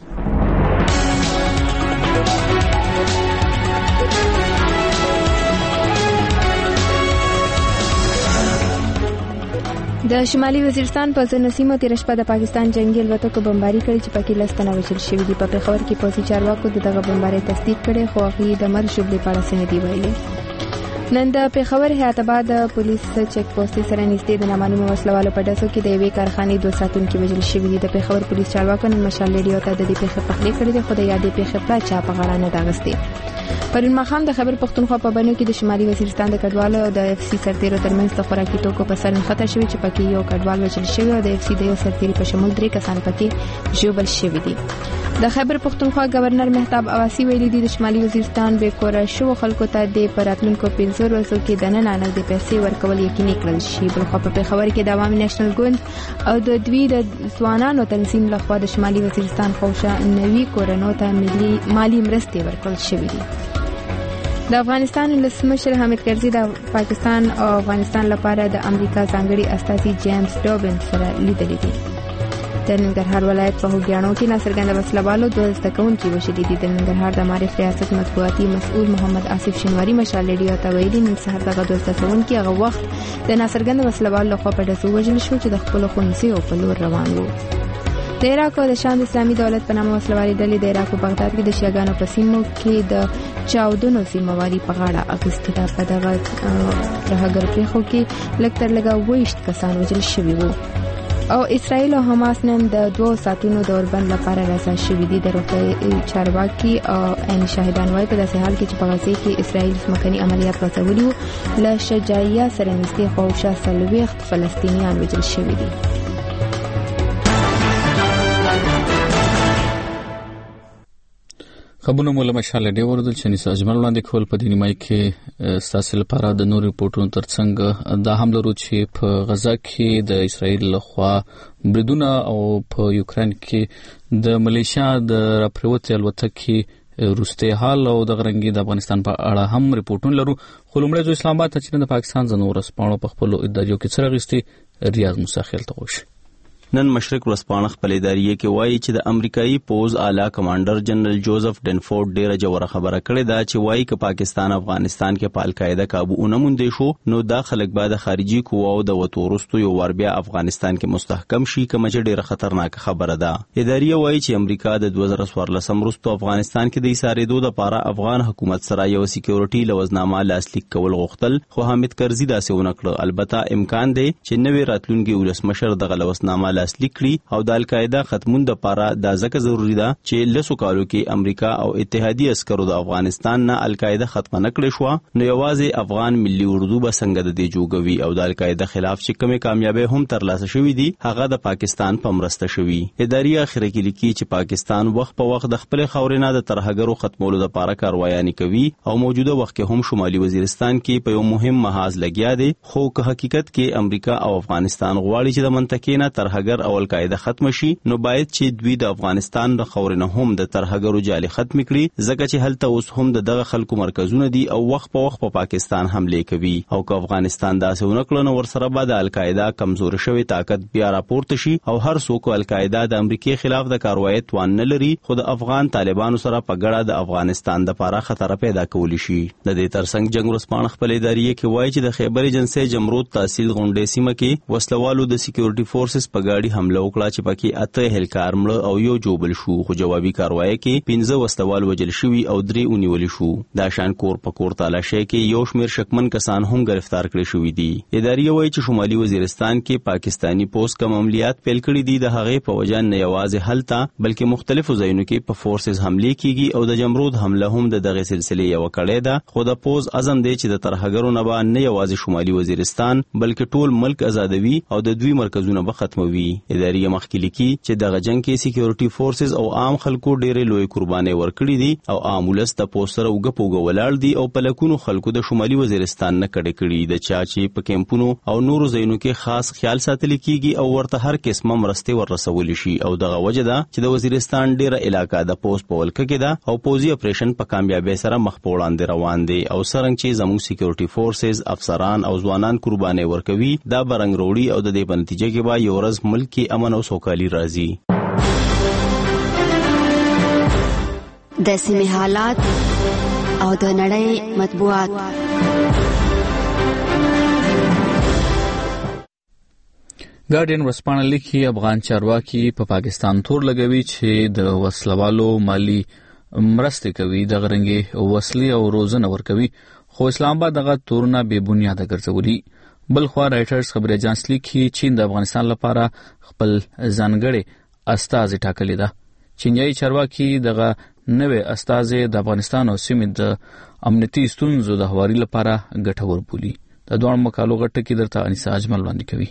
د شمالي وزیرستان په ځنسیمه تیر شپه د پاکستان جنگي الوتکو بمباري کړې چې پکې لستنه وژل شوې دي. په پېښور کې پولیسي چارواکو دغه بمباري تصدیق کړې خو هغه د مرګ شوبلې په اړه څه دي ویلي. نن د پېښور هیات آباد پولیس چیک پوسټ سره نږدې د نامعلومو وسلوالو په ډزو کې د یوې کارخانې 2 ساتونکي وژل شوي دي. د پېښور پولیس چارواکو نن مشال ریډیو ته د دې پېښې په اړه کړې خو د یادې پېښې په چا په غاړه نه داغستې. پرون مخام د خبر پښتونخوا په بنو کې د شمالي وزیرستان د کډوالو او د اف سی سرتیرو ترمنځ د خوراکي توکو په سر نښته شوې چې پکې یو کډوال وژل شوی او د اف سی د یو سرتیري په شمول 3 کسان پکې ژوبل شوي دي. د خبر پښتونخوا گورنر مهتاب اواسی ویلي دي د شمالي وزیرستان به کور شو خلکو ته د پراتلونکو 15 ورځو کې د نن نه د پیسې ورکول یقیني کړل شي. بل خو په پېښور کې د عوامي نېشنل ګوند او د دوی د ځوانانو تنظیم لخوا د شمالي وزیرستان خوشا نوي کورونو ته مالی مرستې ورکول شوې دي. د افغانستان ولسمشر حامد کرزي د پاکستان او افغانستان لپاره د امریکا ځانګړي استازي جیمز ډوبن سره لیدلې دي. د ننګرهار ولایت په هوګیانو کې ناڅرګنده وسلوالو 2 زده کوونکي وژلي دي. د ننګرهار د معارف ریاست مطبوعاتي مسؤل محمد آصف شینواری مشال ریډیو ته ویلي نن سهار دغه 2 زده کوونکي هغه وخت د ناڅرګنده وسلوالو لخوا په ډزو وژل شو چې د خپلو ښوونځیو په لور روان وو. د عراق او د شام اسلامي دولت په نامه وسلوالي ډلې د عراق په بغداد کې د شیعاګانو په سیمو کې د چاودنو ذمہواري په غاړه اخیستې ده. په دغه ترهګر پیښو کې لږ تر لږه 20 کسان وژل شوي وو او اسرائیل او حماس نن د 2 ساعتونو د اوربند لپاره رضا شوي دي. د روغتیا چارواکي او عین شاهدان وایي په داسې حال کې چې په غزه کې اسرائیل ځمکني عملیات غځولي وو له شجاعیه سره نږدې خو 40 فلسطینیان وژل شوي دي. خبرونه مول مشاله دی ورته چې نس اجمل وړاندې کول په دې نیمای کې ستاسو لپاره د نور ریپورتونو ترڅنګ د حمله ورو چې په غزا کې د اسرائیل لخوا بریدونه او په یوکرين کې د ملیشیا د راپروت الوتکې روسته حال او د غرنګي د افغانستان په اړه هم ریپورتونه لرو. خلومړی جو اسلام آباد ته چې د پاکستان زنور سپانو په خپل ادارو کې څرغستي ریاض مساخل ته خوش نن مشرق ورځپاڼه خپل ادارې کې وایي چې د امریکایي پوز اعلی کمانډر جنرال جوزف ډنفورد ډیره جوړه خبره کړې ده چې وایي چې پاکستان افغانستان کې په القاعده کابو اونموندې شو نو دا خلک بعد خارجي قواو د وتورستو یو ور بیا افغانستان کې مستحکم شي کوم چې ډیره خطرناک خبره ده. ادارې وایي چې امریکا د 2014 وروسته افغانستان کې د ایثارېدو لپاره افغان حکومت سره یو سکیورټي لوزنامه لاسلیک کول غوښتل خو حامد کرزي دا څه ونه کړ. البته امکان دی چې نوې راتلونکي ولسمشر دغه لوزنامه لاسلیک کړي او د القاعده ختمون د لپاره دا ځکه ضروری ده چې لسو کالو کې امریکا او اتحادیه عسکرو د افغانستان نه القاعده ختمه نکړي شو نو یوازې افغان ملي اردو به څنګه د دې جوګوي او د القاعده خلاف چې کومه کامیابی هم ترلاسه شوې دي هغه د پاکستان په مرسته شوی. ادارې اخر کې لیکي چې پاکستان وخت په وخت د خپل خاورینه د ترهګرو ختمولو لپاره کاروایانې کوي او موجوده وخت کې هم شمالي وزیرستان کې په یو مهم محاذ لګیا دي خو که حقیقت کې امریکا او افغانستان غواړي چې د منطقې نه ترهګر او القاعده ختم شي نو باید چې دوی د افغانستان د خاورینه هم د ترهګرو جالي ختم کړي ځکه چې هلته اوس هم دغه خلکو مرکزونه دي او وخت په وخت په پاکستان حمله کوي او که افغانستان داسې ونکړي نو ورسره به د القاعده کمزور شوی طاقت بیا راپورته شي او هر څوک القاعده د امریکای خلاف د کاروایی توان نه لري خو د افغان طالبانو سره په ګډه د افغانستان د لپاره خطر پیدا کولی شي. د دې ترڅنګ جنگ ورځپاڼه خپل ادارې کې وایي چې د خیبر ایجنسی جمرود تحصیل غونډې سیمه کې وسلوالو د سکیورټي فورسز په ګاډي حمله وکړه چې پکې 8 هلکار مړه او یو جوبل شو، خو جوابي کاروایی کې 15 وسوال وجل شوي او 3 ونیول شو. دا شان کور په کور تالاشۍ کې یو شمېر شکمن کسان هم گرفتار کړي شوي دي. ادارې وایي چې شمالي وزیرستان کې پاکستانی پولیس کوم عملیات پیل کړي دي د هغې په وجه نه یوازې هلته بلکې مختلفو ځایونو کې په فورسز حمله کیږي او د جمرود حمله هم د دغه سلسله یو کړې ده. خو د پوز اعظم دی چې د ترهګرو نه به نه یوازې شمالي وزیرستان بلکې ټول ملک آزادوي او د دوی مرکزونه به ختموي. ادارې مخکې لیکي چې دغه جنگ کې سکیورټي فورسز او عام خلکو ډېرې لوی قربانۍ ورکړي دي او عام ولس د پوز سره وګپوګ ولاړ دي او په لکونو خلکو د شمالي وزیرستان نه کډه کړي د چا چې په کیمپونو او نورو ځایونو کې خاص خیال ساتل کیږي او ورته هر قسمه مرستې ورسول شي او دغه وجه ده چې د وزیرستان ډېره علاقه د پوز په ولکه کې ده او پوزي اپریشن په کامیابی سره مخ په وړاندې روان دي او څرنګه چې زموږ سکیورټي فورسز افسران او ځوانان قرباني ورکوي دا برنګ وروړي او د دې په نتیجه کې به یو ورځ ملک کې امن او سوکالي راځي. د سیمې حالات او د نړۍ مطبوعات. ګارډین ورسپانه لیکي افغان چارواکي په پاکستان تور لګوي چې د وسلوالو مالی مرسته کوي، د غرنګي وسلې او روزنه ورکوي، خو اسلام آباد دغه تورونه بے بنیاده ګرځولي. بل خو رائټرز خبري اژانس لیکي چین د افغانستان لپاره خپل ځانګړي استازي ټاکلي ده. چینایي چارواکي دغه نوې استازي د افغانستان او سیمې د امنیتي ستونزو د هواري لپاره ګټور بولي. د دوه مقالو غټه کې درته انیسا اجمل وړاندې کوي.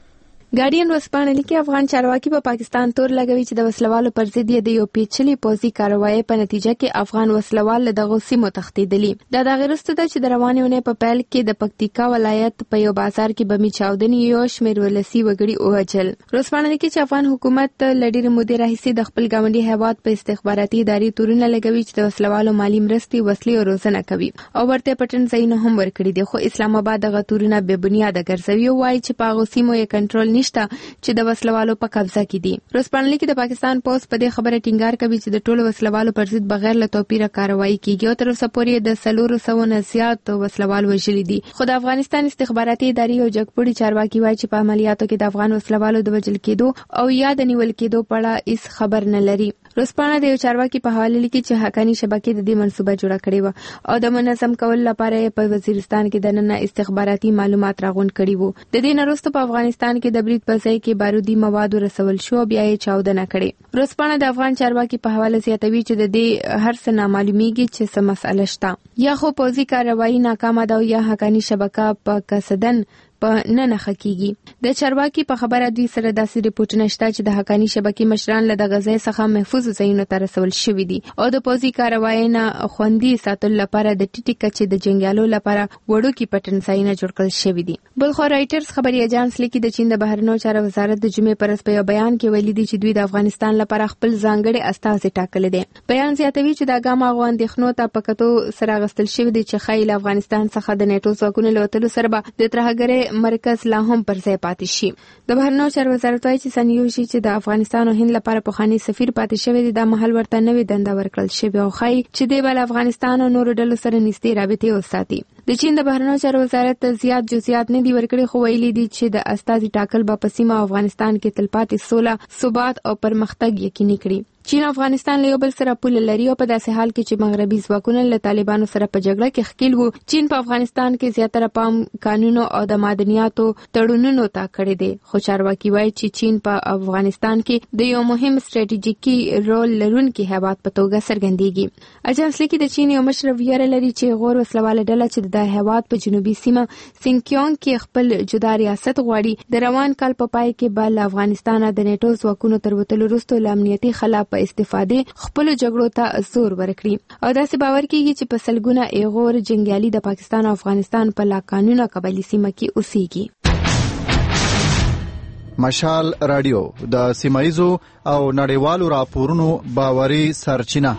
ګارډین ورسپانه لیکي افغان چارواکي په پاکستان تور لګوي چې د وسلوالو پر ضد د یو پیچلي پوځي کاروایی په نتیجه کې افغان وسلوال له دغه سیمو تښتېدلي. دا د غیرستو ده چې د روانې اونۍ په پیل کې د پکتیکا ولایت په یو بازار کې بمي چاودنې یو شمېر ولسي وګړي ووژل. ورسپانه لیکي چې افغان حکومت له ډېرې مودې راهیسې د خپل ګاونډي هیواد په استخباراتي ادارې تورونه لګوي چې د وسلوالو مالي مرستې، وسلې او روزنه کوي او ورته پټن ځایونه هم ورکړي دي، خو اسلام آباد دغه تورونه بې بنیاده ګرځوي او وایي چې په هغو سیمو یې کنټرول نشته چې د وسلوالو په قبضه کې دي. ورسپانه کې د پاکستان پولیس په دې خبره ټینګار کوي چې د ټولو وسلوالو پر ضد بغیر له توپیره کاروایی کیږي او تر اوسه پورې د 400 نه زیات وسلوال وژلي دي. خو د افغانستان استخباراتي ادارې او جګپوړي چارواکي وایي چې په عملیاتو کې د افغان وسلوالو د وژل کېدو او یا د نیول کېدو په اړه هیڅ خبر نه لري. ورسپانه د یو چارواکي په حواله لیکي چې حقانی شبکې د دې منصوبه جوړه کړې و او د منظم کول لپاره په وزیرستان کې د نن استخباراتي معلومات راغونډ کړي وو. د دې نه وروسته په افغانستان کې د برید په ځای کې بارودي مواد رسول شو بیا یې چاودنه کړې. ورسپانه د افغان چارواکي په حواله زیاتوي چې د دې هر څه نامعلومیږي چې څه مسئله شته، یا خو پوځي کاروایی ناکامه ده او یا حقانی شبکه په قصدن په نه نخ کیږي. د چارواکي په خبره دوی سره داسې ریپورتونه شته چې د حقانی شبکې مشران له دغه ځای څخه محفوظ ځایونو ته رسول شوي دي او د پوځي کاروایی نه خوندي ساتلو لپاره د ټیټې کچې د جنګیالو لپاره وړوکي پټن ځایونه جوړ کړل شوي دي. بل خو رائټرز خبري اژانس لیکي د چین د بهرنیو چارو وزارت د جمعې پر ورځ په یو بیان کې ویلي دي چې دوی د افغانستان لپاره خپل ځانګړي استازي ټاکلي دي. بیان زیاتوي چې دا ګام هغو اندېښنو ته په کتو سره اخیستل شوي دي چې ښایي له افغانستان څخه د نیټو ځواکونو له وتلو سره به د ترهګرۍ مرکز لا هم پر ځای پاتې شي. د بهرنیو چارو وزارت وايي چې سنیوشي چې د افغانستان او هند لپاره پخوانی سفیر پاتې شوی دی د محل ورته نوې دنده ورکړل شوی او ښایي چې د بل افغانستان او نورو ډلو سره نږدې رابطې وساتي. د چین د بهرنیو چارو وزارت زیات جزئیات نه دی ورکړي، خو ویلي دي چې د استازي ټاکل به په سیمه افغانستان کې تلپاتې سوله، ثبات او پرمختګ یقیني کړي. چین افغانستان له یو بل سره پوله لري او په داسې حال کې چې مغربي ځواکونه له طالبانو سره په جګړه کې ښکیل وو، چین په افغانستان کې زیاتره پام قانونو او د معدنیاتو تړونونو ته کړی دی. خو چارواکي وایي چې چین په افغانستان کې د یو مهم ستراتیژیکي رول لرونکي هیواد په توګه څرګندېږي. اژانس لیکي د چین یو مشر ویره لري چې غور وسلواله ډله چې د هیواد په جنوبي سیمه سینکیونګ کې خپل جدا ریاست غواړي، د روان کال په پای کې به له افغانستانه د نیټو ځواکونو تر وتلو وروسته له امنیتي خلا په استفادې خپل جګړو ته زور ورکړي او داسې باور کیږي چې په سلګونه ایغور جنگیالي د پاکستان او افغانستان په لاقانونه قبایلی سیمه کې اوسېږي. مشال رادیو د سیمایزو او نړیوالو راپورونو باوري سرچینه.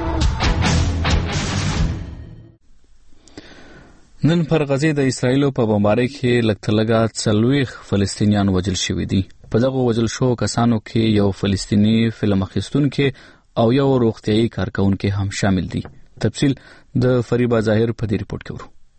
نن پر غزې د اسرایلو په بمبارۍ کې لږترلږه 40 فلسطینیان وژل شوي دي. په دغه وژل شو کسانو کې یو فلسطینی فلم اخیستونکي او یو روغتیايي کارکونکي هم شامل دي. تفصیل د فریبا ظاهر په دې ریپورت کې ورو.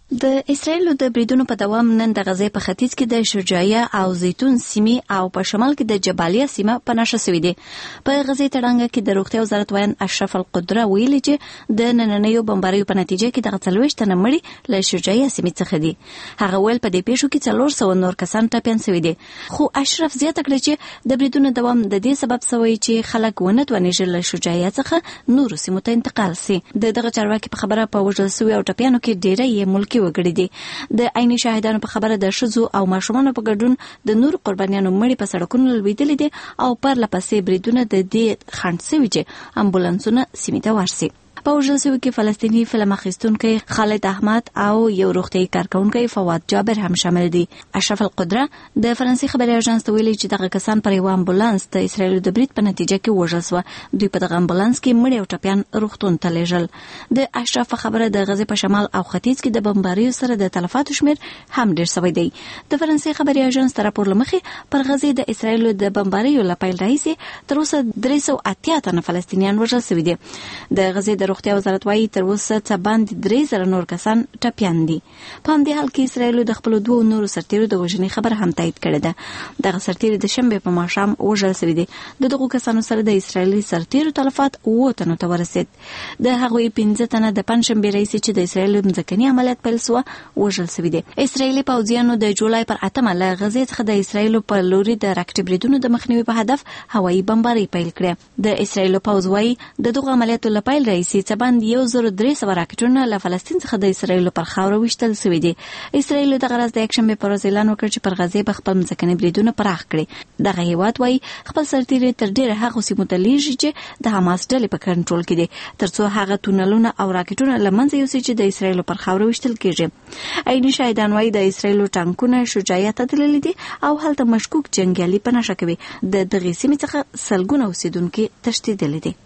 د اسرایل د بریدونو په دوام نن د غزې په ختیځ کې د شجاعیه او زیتون سیمې او په شمال کې د جبالیه سیمه په نشه شوې دي. په غزې تړانګه کې د روغتیا وزارت وایي اشرف القدره ویلي چې د نننیو بمباریو په نتیجه کې د 40 تنه مړي له شجاعیه سیمې څخه دي. هغه ویل په دې پیښو کې 400 نور کسان ټپيان شوي دي. خو اشرف زیاته کړه چې د بریدونو دوام د دې سبب شوی چې خلک ونه توانیږي له شجاعیه څخه نور سیمو ته انتقال شي. دغه چارواکي په خبره په وژل شوی او ټپيانو کې ډېری یې ملکی وګړي دي. د عیني شاهدانو په خبره د شذو او ماشومانو په ګډون د نور قربانیانو مړي په سړکونو لویدلي دي او پر لپسې بریدونه د دې خنډ شوي چې امبولانسونه سیمې ته ورسي. په وژل شوي کې فلسطینی فلم اخیستونکی خالد احمد او یو روغتیايي کارکونکی فواد جابر هم شامل دي. اشرف القدره د فرانسې خبري اژانس ته ویلي چې دغه کسان پر یو امبولانس د اسرایل د برید په نتیجه کې وژل شو. دوی په دغه امبولانس کې مړي او ټپيان روغتون ته لیږل. د اشرف خبره د غزې په شمال او ختیځ کې د بمباریو سره د تلفاتو شمیر هم ډیر شوی دی. د فرانسې خبري اژانس تر راپور لمخې پر غزې د اسرایل د بمباریو لپاره راځي تر اوسه 380 تنه فلسطینیان وژل شوي دي. د غزې روغتیا وزارت وايي تر اوسه څه باندې 3000 نور کسان ټپيان دي. په همدې حال کې اسرایل د خپل دوه نورو سرتیرو د وژنې خبر هم تایید کړې ده. دغه سرتیري د شنبه په ماښام وژل شوي دي. دغه کسانو سره د اسرایلي سرتیرو تلفات 9 تنو ته ورسید. د هغوی 15 تنه د پنځشنبه راځي چې د اسرایل ځمکني عملیات پیل شو وژل شوي دي. اسرایلي پوځیانو د جولای پر 8 له غزې څخه د اسرایل په لوري د راکټ بریدونو د مخنیوي په هدف هوایي بمباري پیل کړه. د اسرایل پوځ وايي د دغه عملیاتو لپاره راځي چې باندې 1300 راکټونه له فلسطین څخه د اسرایل پر خاوره وشتل شوي دي. اسرایل د غرض د یکشنبه پر ورځ اعلان وکړ چې پر غزې په خپل ځمکني بریدونه پراخ کړي. دغه هیواد وايي خپل سرتیري تر ډیره هغه سیمو ته لیږي چې د حماس ډلې په کنټرول کې دي ترڅو هغه تونلونه او راکټونه لمنځه یوسي چې د اسرایل پر خاوره وشتل کیږي. عیني شاهدان وايي د اسرایل ټانکونه شجاعیه ته تللي دي او هلته مشکوک جنگیالي په نشه کوي. د دغه سیمې څخه سلګونه اوسیدونکو تښتیدلي دي.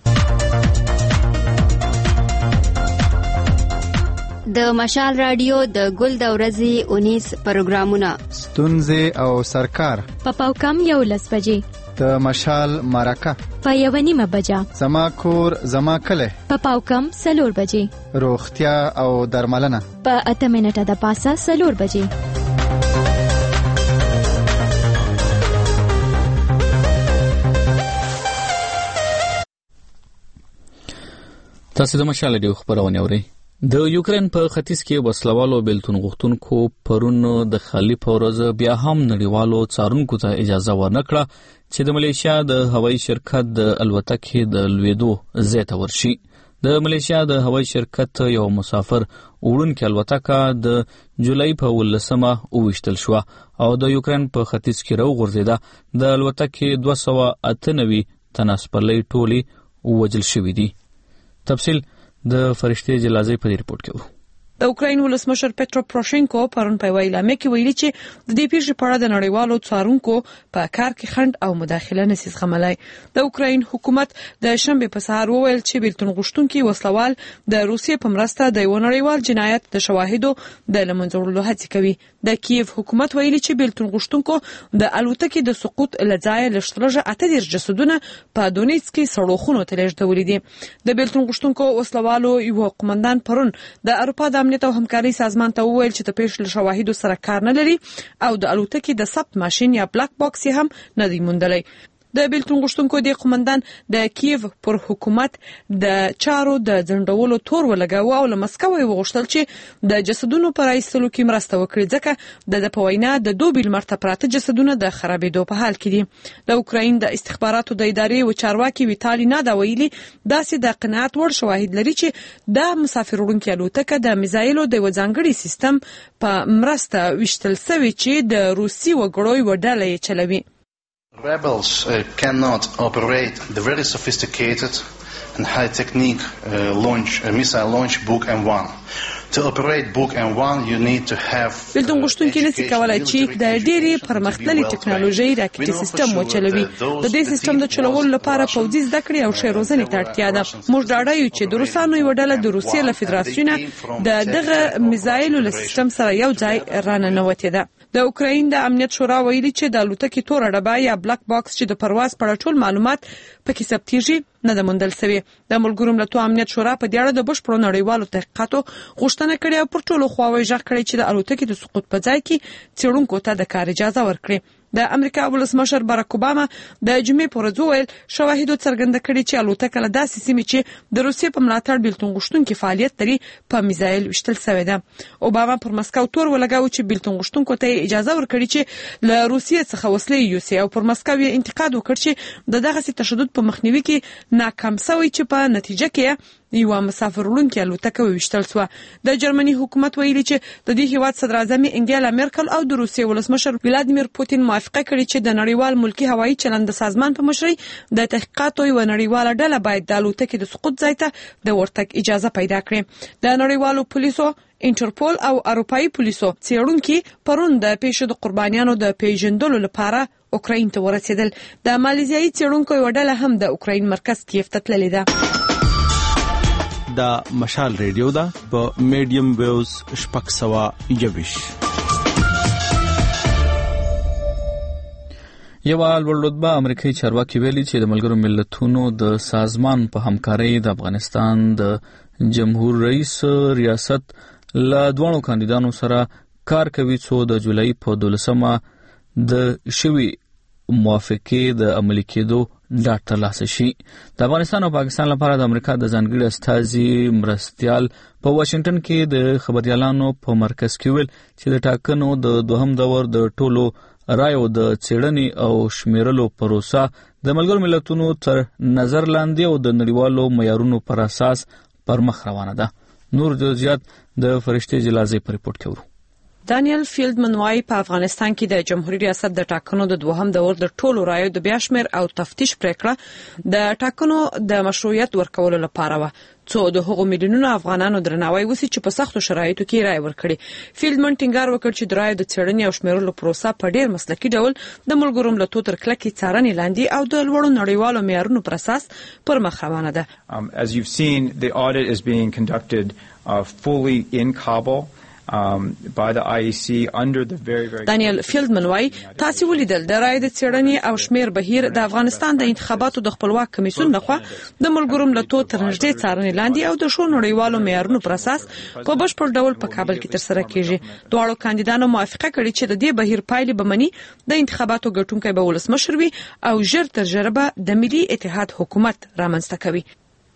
د مشال رادیو د ګل د ورځې 19 پروګرامونه ستونزې او سرکار په پاوکم 11 بجې د مشال مرکه په 1:30 بجه زما کور زما کله په پاوکم 4 بجې روغتیا او درملنه په 8 منټه د پاسه 4 بجې. تاسو د مشال رادیو خبرونه اورئ. د یوکرين په ختیځ کې وسلوالو بیلتون غوښتونکو پرون د خالی پورز بیا هم نړیوالو څارونکو ته اجازه ورنکړه چې د ملیشیا د هوایي شرکت د الوتکې د لویدو ځای ته ورشي. د ملیشیا د هوایي شرکت یو مسافر وړونکې الوتکه د جولای په 18 وشتل شو او د یوکرين په ختیځ کې راوغورځیده. د الوتکې 298 تناسپلې ټولي وژل شوې دي. تفصیل د فرشتي جلازي په ریپورت کې وو. د اوکراین ولسمشر پټرو پروشینکو پرون په ویلامه کې ویلي چې د دې پیښې په اړه د نړیوالو څارونکو په کار کې خنډ او مداخله نشي زغملای. د اوکراین حکومت د شنبه په سهار وویل چې بیلتون غوښتونکي وسلوال د روسیې په مرسته د یو نړیوال جنایت د شواهدو د لمنځوړلو هڅه کوي. د کیف حکومت ویلي چې بیلتون غوښتونکو د الوتکې د سقوط لځای لشتلجه 18 جسدونه په دونیتسک کې سړوخونو ته لیږدولې دي. د بیلتون غوښتونکو وسلوالو یو قومندان پرون د اروپا د امنیت او همکاري سازمان ته وویل چې د پیښې له شواهدو سره کار نه لري او د الوتکې د ثبت ماشين یا بلاک باکس هم نه دی موندلی. د بیلتون غوښتونکو د قومندان د کیف پر حکومت د چارو د ځندولو تور ولګاوه او له مسکو وغوښتل چې د جسدونو پر ایستلو کې مرسته وکړي ځکه د پوینا د دوه بیل مرته پراته جسدونه د خرابېدو په حال کې دي. د اوکراین د استخباراتو د ادارې و چارواکي ویتالي نادا ویلي داسې د قناعت وړ شواهد لري چې د مسافر وړونکو الوتکه د میزایلو د وځانګړي سیستم په مرسته وشتل شوی چې د روسي وګړو وډلې چلوي. Rebels cannot operate the very sophisticated and high technique missile launch Buk M1. To operate Buk M1 you need to have بیلتون غوښتونکي نشي کولای چې د ډېری پرمختللي ټکنالوژي راکټي سیستم وچلوي. د دې سیستم د چلولو لپاره پوځي زده کړې او ښه روزنې ته اړتیا ده. موږ ډاډه یو چې د روسانو یو ډله د روسیې له فدراسیون د دغه میزایلو له سیستم سره یو ځای راننوتې ده. د اوکراین د امنیت شورا ویلي چې د الوتکې تور ډبه یا بلاک باکس چې د پرواز په اړه ټول معلومات پکې ثبتېږي نه د موندل شوی. د ملګرو ملتونو امنیت شورا په دې اړه د بشپړو نړیوالو تحقیقاتو غوښتنه کړې او پر ټولو خواوې ژغ کړی چې د الوتکې د سقوط په ځای کې څېړونکو ته د کار اجازه ورکړي. د امریکا ولسمشر باراک اوباما د جمعې پر ورځ ویل شواهدو څرګنده کړي چې الوتکه له داسې سیمې چې د روسیې په ملاتړ بیلتون غوښتونکي فعالیت لري په میزایل وشتل شوې ده. اوباما پر مسکو تور ولګاوه چې بیلتون غوښتونکو ته اجازه ورکړي چې له روسیې څخه وسلې یوسي او پر مسکو یې انتقاد وکړ چې د دغه تشدد په مخنیوي کې ناکام شوی چې په نتیجه کې یو مسافر وړونکي الوتکه وشتل شو. د جرمني حکومت ویلي چې د دې هیواد صدر اعظم انګیلا مرکل او د روسیې ولسمشر ولادیمیر پوتین موافقه کړې چې د نړیوال ملکی هوایي چلند سازمان په مشرۍ د تحقیقاتو یو نړیواله ډله باید د الوتکې د سقوط ځای ته د ورتګ اجازه پیدا کړي. د نړیوالو پولیسو انټرپول او اروپאי پولیسو څېړونکي پرون د پیښو د قربانیانو د پیژندلو لپاره اوکراین ته ورسېدل. د مالیزیایي څېړونکو یو ډله هم د اوکراین مرکز کیف ته تللې ده. دا مشال ریډیو دا په میډیم ویوز شپږ سوه یوویش. یوه لوړ رتبه امریکایي چارواکي ویلي چې د ملګرو ملتونو د سازمان په همکارۍ د افغانستان د جمهور رئیس ریاست له دوه کاندیدانو سره کار کوي څو د جولای په 12 د شوي موافقې د عملي کېدو ډاډ ترلاسه شي. د افغانستان او پاکستان لپاره د امریکا د ځانګړي استازي مرستیال په واشنگټن کې د خبريالانو په مرکز کې ویل چې د ټاکنو د دوهم دور د ټولو رایو د څېړنې او شمیرلو پروسه د ملګرو ملتونو تر نظر لاندې او د نړیوالو معیارونو پر اساس پر مخ روانه ده. نور جزئیات د فرشتي جلازې په ریپورت کې ورو. دانیل فیلډمن وايي په افغانستان کې د جمهوریت ریاست د ټاکنو د دوهم دور د ټولو رایو د بیا شمیر او تفتیش پریکړه د ټاکنو د مشروعیت ورکولو لپاره و څو د هغو میلیونونو افغانانو درناوی وسی چې په سختو شرایطو کې رای ورکړي. فیلډمن ټینګار وکړ چې د رایو د څېړنې او شمیرلو پروسه په ډیر مسلکي ډول د ملګرو ملتونو تر کلکې څارنې لاندې او د لوړو نړیوالو معیارونو پر اساس پر مخ روانه ده. As you've seen, the audit is being conducted fully in Kabul. By the IEC under the very دانیل فیلډمن وايي تاسو ولیدل د رای د څېړنې او شمیر بهیر د افغانستان د انتخاباتو د خپلواک کمیسیون لخوا د ملګرو ملتونو تر نږدې څارنې لاندې او د شو نړیوالو معیارونو پر اساس په بشپړ ډول په کابل کې تر سره کیږي. دواړو کاندیدانو موافقه کړې چې د دې بهیر پایلې به مني د انتخاباتو ګټونکي به ولسمشر وي او ژر تر ژره به د ملي اتحاد حکومت رامنځته کوي.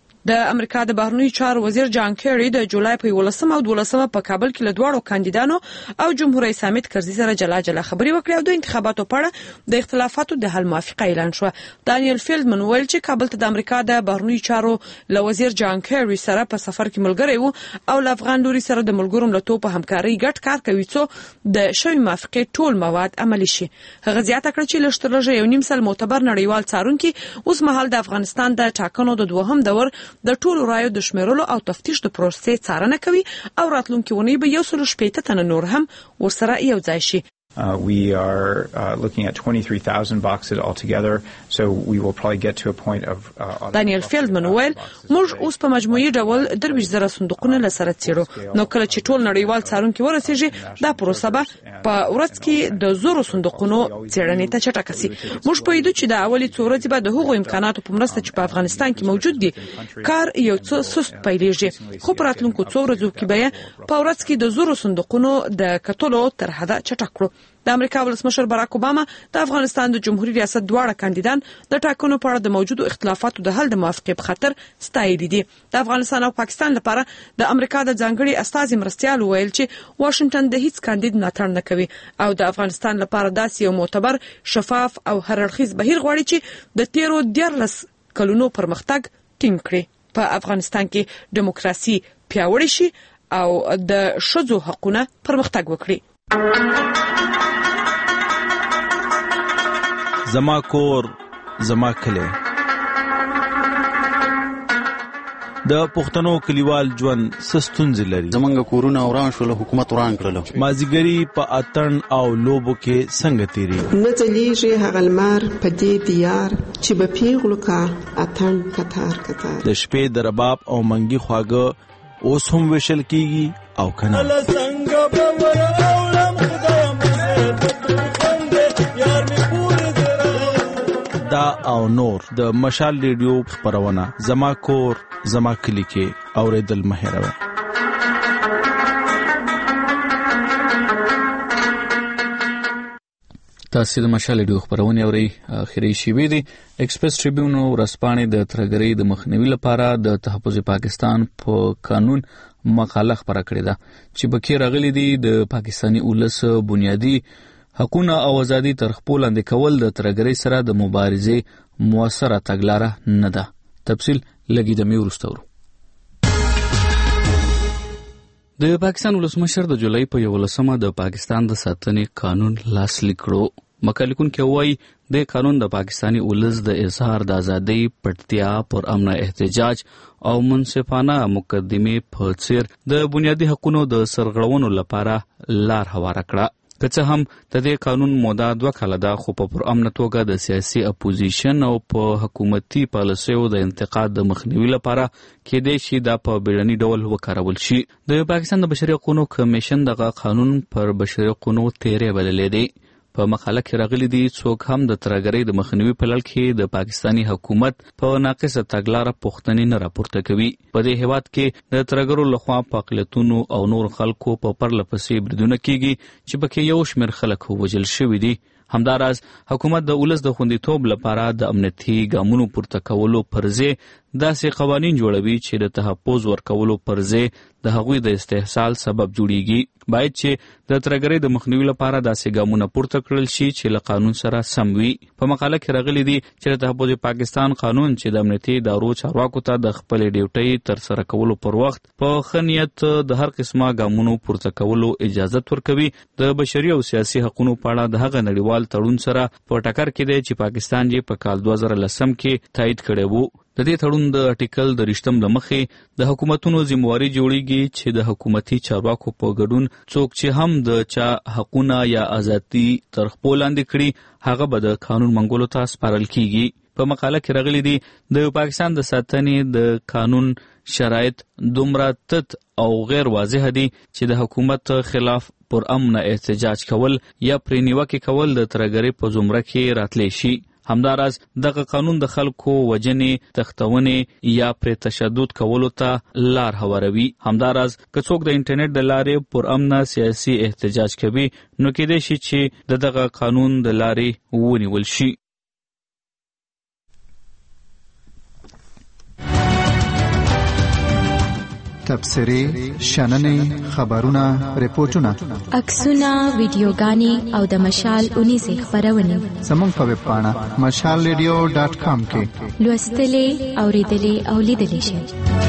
د امریکا د بهرنیو چارو وزیر جان کیری د جولای په 11 او 12 په کابل کې له دواړو کاندیدانو او جمهور رئیس حامد کرزي سره جلا خبرې وکړې او د انتخاباتو په اړه د اختلافاتو د حل موافقه اعلان شو. دانیل فیلډمن ویل چې کابل ته د امریکا د بهرنیو چارو له وزیر جان کیری سره په سفر کې ملګری وو او له افغان لوري سره د ملګرو ملتونو په همکارۍ ګډ کار کوي څو د شوی موافقې ټول مواد عملي شي. هغه زیاته کړ چې لشترلږه یو نیم سل معتبر نړیوال څارونکي اوس مهال د افغانستان د ټاکنو د دوهم دور د ټولو رایو د شمیرلو او تفتیش د پروسې څارنه کوي او راتلونکي ونی به 160 تنه نور هم ورسره یو ځای شي. We are looking at 23,000 boxes altogether, so we will probably get to a point of Daniel Feldman ویل موږ اوس په مجموعي ډول 23,000 صندوقونه لسره څېړو. نو کله چې ټول نړیوال څارونکي ورسېږي دا پروسه به په ورځ کې د 100 صندوقونو څېړنې ته چټکه شي. موږ په دې چې د اولي څو ورځې بعد هغو امکاناتو په مرسته چې په افغانستان کې موجود دي کار یو څه سست پیلېږي خو په راتلونکو څو ورځو کې به په ورځ کې د 100 صندوقونو د کتلو تر حده چټک کړو. د امریکا ولسمشر باراک اوباما د افغانستان د جمهوریت ریاست دواړه کاندیدان د ټاکنو په اړه د موجودو اختلافاتو د حل د موافقې په خاطر ستایلي دي. د افغانستان او پاکستان لپاره د امریکا د ځانګړي استازي مرستیال ویل چې واشنگټن د هیڅ کاندید ملاتړ نه کوي او د افغانستان لپاره داسې یو معتبر شفاف او هررخیز بهیر غواړي چې د تیرو 14 کلونو پرمختګ ټینګ کړي. په افغانستان کې دیموکراسي پیاوړې شي او د ښځو حقونه پرمختګ وکړي. زما کور زما کلی د پښتنو کلیوال ژوند سستونځ لري. زمونږ کورونه وران شول حکومت وران کړل. مازیګری په اتن او لوبو کې څنګه تیری نه چلیږي هغه لمر په دې دیار چې به پیغلو کا اتن کتار کتار د شپې د رباب او منګي خواږه اوس هم وشل کیږي او کنه دا او نور د مشال ریډیو خبرونه زما کور زما کلی کې اوریدل مهیروي. تاسو د مشال ریډیو خبرونه اوري. اخیری شیوه دی ایکسپریس ټریبیون ورسپانې د ترګری د مخنیوي لپاره د تحفظ پاکستان په قانون مقاله خبره کړې ده چې بکیر راغلي دي د پاکستاني ولس بنیادی حقوقونه او ازادي تر خپل لاندې کول د ترګری سره د مبارزې موثره تګلاره نه ده. تفصیل لګي د میورستورو. د پاکستان ولسمشر د جولای په 11مه د پاکستان د ساتنې قانون لاسلیک کړو. مکلکون کې وایي د قانون د پاکستاني ولس د اظهار د ازادۍ، پټتیا، پر امن احتجاج او منصفانه مقدمې په څیر د بنیادی حقوقو د سرغړونو لپاره لار هواره کړه. که څه هم د دې قانون موده 2 کاله ده، خو په پر امن توګه د سیاسي اپوزیشن او په حکومتي پالیسیو د انتقاد د مخنیوي لپاره کېدای شي دا په بیړني ډول وکارول شي. د پاکستان د بشري حقوقو کمیشن دغه قانون پر بشري حقوقو تیری بللی دی. په مقاله کې راغلي دي څوک هم د ترګری د مخنیوي په لړ کې د پاکستاني حکومت په ناقصه تګلاره پوښتنې نه راپورته کوي. په دې هیواد کې د ترګرو لخوا په اقلیتونو او نور خلکو په پرلپسې بریدونه کیږي چې پکې یو شمېر خلک وژل شوي دي. همداراز حکومت د ولس د خوندیتوب لپاره د امنیتي ګامونو پورته کولو پرځې داسې قوانین جوړوي چې د تحفظ ورکولو پرځې د هغوی د استحصال سبب جوړیږي. باید چې د ترګری د مخنیوي لپاره داسې ګامونه پورته کړل شي چې له قانون سره سم وي. په مقاله کې راغلي دي چې د تحفظ پاکستان قانون چې د امنیتي ادارو چارواکو ته د خپل ډیوټي تر سره کولو پر وخت په ښه نیت د هر قسمه ګامونو پورته کولو اجازه ورکوي. د بشري او سیاسي حقوقو په اړه د هغه نړیوال تړون سره په ټکر کې دی چې پاکستان یې په کال 2010 کې تایید کړی وو. د دې تړون د آرټیکل د 20 له مخې د حکومتونو ذمہواری جوړیږي چې د حکومتي چارواکو په ګډون څوک چې هم د چا حقوقونه یا ازادي تر خپل لاندې کړي هغه به د قانون منګولو ته سپارل کیږي. په مقاله کې راغلي دي د پاکستان د ساتنې د قانون شرایط دومره تت او غیر واضح دي چې د حکومت خلاف پر امن احتجاج کول یا پرې نیوکه کول د ترګری په زمره کې راتلی شي. همداراز دغه قانون د خلکو وجنې، تختونې یا پر تشدد کولو ته لار هواروي. همداراز که څوک د انټرنیټ د لارې پر امن سیاسي احتجاج کوي نو کېدای شي چې دغه قانون د لارې ونیول شي. تبصرې، شننې، خبرونه، ریپورتونه، عکسونه، ویډیوګانې او د مشال 19 خبرونه زموږ په ویب پاڼه mashalradio.com کې لوستلې، اوریدلې او لیدلې شئ.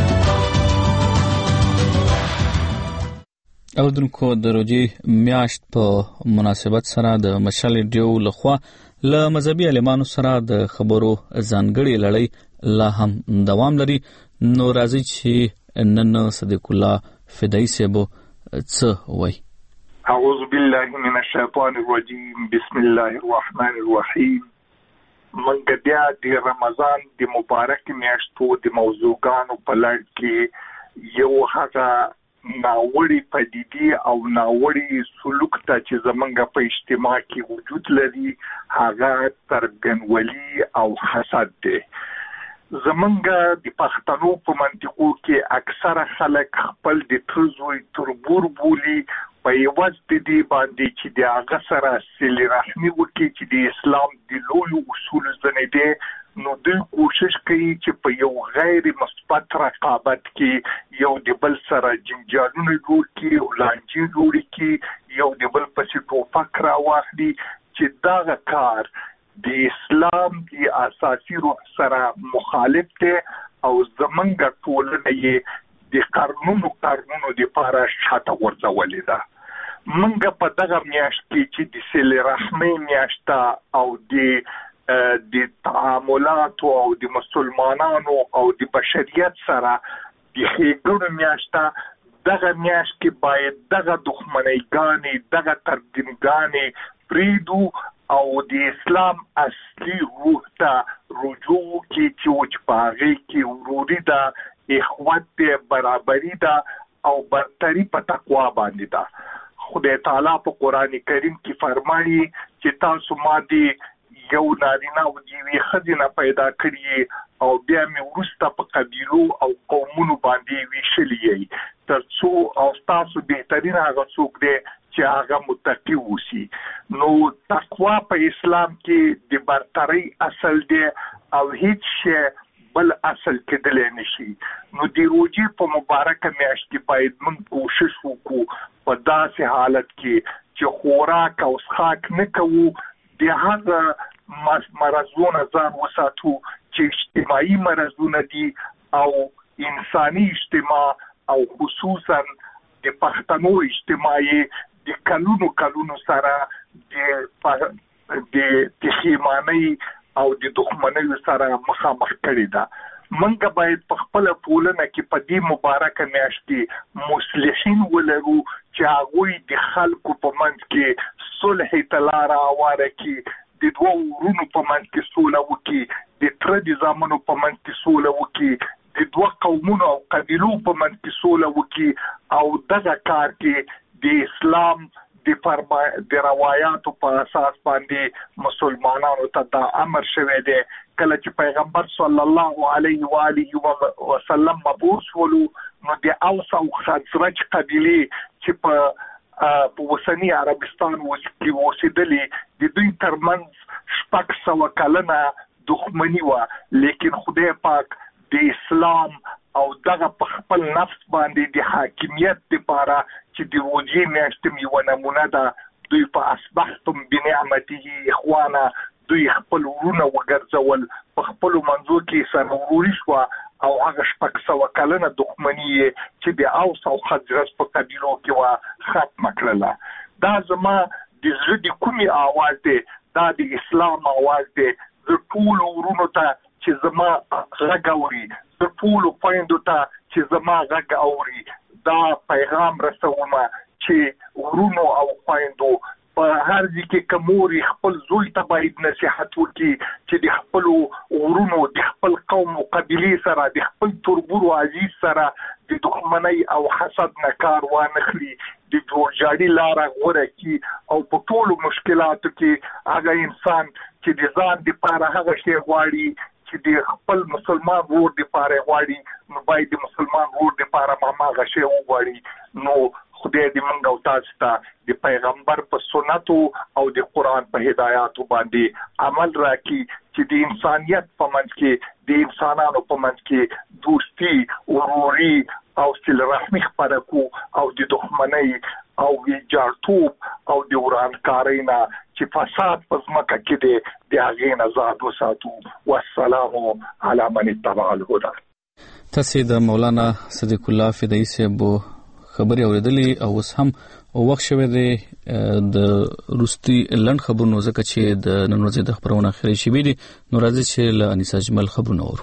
اوردونکو د روزي میاشت په مناسبت سره د مشال ریډیو لخوا له مذهبي عالمانو سره د خبرو ځانګړي لړۍ لا هم دوام لري. نو راځي چې نن صدیق الله فدای صاحب څه وایي. اعوذ بالله من الشیطان الرجیم، بسم الله الرحمن الرحیم. منګ بیا د رمضان د مبارک میاشتو د موضوعګانو په لړ کې یو هغه ناوړي پدیدې او ناوړي سلوک ته چې زمونږ په اجتماع کې وجود لري هغه ترګنولي او حسد دی. زمونږ د پښتنو په منطقو کې اکثره خلک خپل د ترزوی تربور بولی په یوځ د دې باندې چې د هغه سره صله رحمي وکړي چې د اسلام د لوی اصول زنه دي. نو دوی کوشش کوي چې په یو غیر مثبت رقابت کې یو د بل سره جنجالونه جوړ کړي او لانجې جوړ کړي، یو د بل پسې ټوپک راواخلي چې دا کار د اسلام د اساسي روح سره مخالف دی او زمونږ ټولنه یې د قرنونو د پاره شاته ورځولې ده. موږ په دغه میاشت کې چې د صله رحمۍ میاشت او د تعاملات او د مسلمانانو او د بشریت سره د ښېګڼو میاشت، دغه میاشت کې باید دغه دښمنیګانې، دغه ترګنګانې پریږدو او د اسلام اصلي روح ته رجوع وکړي چې په هغې کې وروري ده، اخوت ده، برابري ده او برتري په تقوا باندې ده. خدای تعالی په قرآن کریم کې فرمایي چې تاسو ما دې یو نارینه او یوې ښځې نه پیدا کړي او بیا مې وروسته په قبیلو او قومونو باندې ویشلي یې تر څو او ستاسو بهترین هغه څوک دی چې هغه متقي اوسي. نو تقوا په اسلام کې د برترۍ اصل دی او هیڅ شی بل اصل کېدلی نشي. نو د روژې په مبارکه میاشت کې باید موږ کوشش وکړو په داسې حالت کې چې خوراک او څښاک نه کوو، د هغه مرضونو ځان وساتو چې اجتماعي مرضونه دي او انساني اجتماع او خصوصا د پښتنو اجتماعي د کلونو سره د پښیمانۍ او د دښمنۍ سره مخامخ کړي ده. منګه باید په خپل ټولنه کې په دې مبارکه میاشت کې مصلحین ولرو چې هغوی د خلکو په منځ کې صلح ته لاره هواره کړي، د دوه ورونو په منځ کې سوله وکړي، د تره د زامنو په منځ کې سوله وکړي، د دوه قومونو او قبیلو په منځ کې سوله وکړي او دغه کار کې د اسلام د روایاتو په اساس باندې مسلمانانو ته دا امر شوی دی. کله چې پیغمبر صلی الله علیه و آله وسلم مبعوث ولو نو د اوس او خزرج قبیله چې په اوسنی عربستان کې اوسېدلې د دوی ترمنځ 600 کلنه دښمني وه، لیکن خدای پاک د اسلام او دغه په خپل نفس باندې د حاکمیت لپاره چې د روژې میاشت یوه نمونه ده، دوی په اصبحتم بنعمته اخوانا، دوی خپل ورونه وګرځول، په خپلو منځو کې سره وروري شوه او هغه 600 کلنه دښمني چې د اوس او خزرج په قبیلو کې وه ختمه کړله. دا زما د زړه د کومې آواز دی، دا د اسلام آواز دی. زه ټولو ورونو ته چې زما غږ اوري، زه ټولو خویندو ته چې زما غږ اوري دا پیغام رسومه چې ورونو او خویندو په هر ځای کې که مورې خپل زوی ته باید نصیحت وکړي چې د خپلو ورونو د خپل قوم او قبیلې سره د خپل تربور او عزیز سره د دښمنۍ او حسد نه کار وانخلي، د جوړجاړي لاره غوره کړي او په ټولو مشکلاتو کې هغه انسان چې د ځان دپاره هغه شی غواړي چې د خپل مسلمان ورور دپاره غواړي نو باید د مسلمان ورور دپاره هماغه شی وغواړي. نو خدای دې موږ او تاسو ته د پیغمبر په سنتو او د قرآن په هدایاتو باندې عمل راکړي چې د انسانیت په منځ کې د انسانانو په منځ کې دوستي، وروري او صله رحمي خپره کړو او د دښمنۍ او ویجاړتوب او د ورانکارۍ نه چې فساد په ځمکه کې دی د هغې نه ځان وساتو. والسلام علی من اتبع الهدى. تاسې د مولانا صدیق الله فدایي صاحب خبرې اورېدلې او اوس هم وخت شوی دی د روستي لنډ خبرونو، ځکه چې د نن ورځې د خبرونو اخري شوي دي. نو راځي چې له انیسه اجمل خبرونه اورو.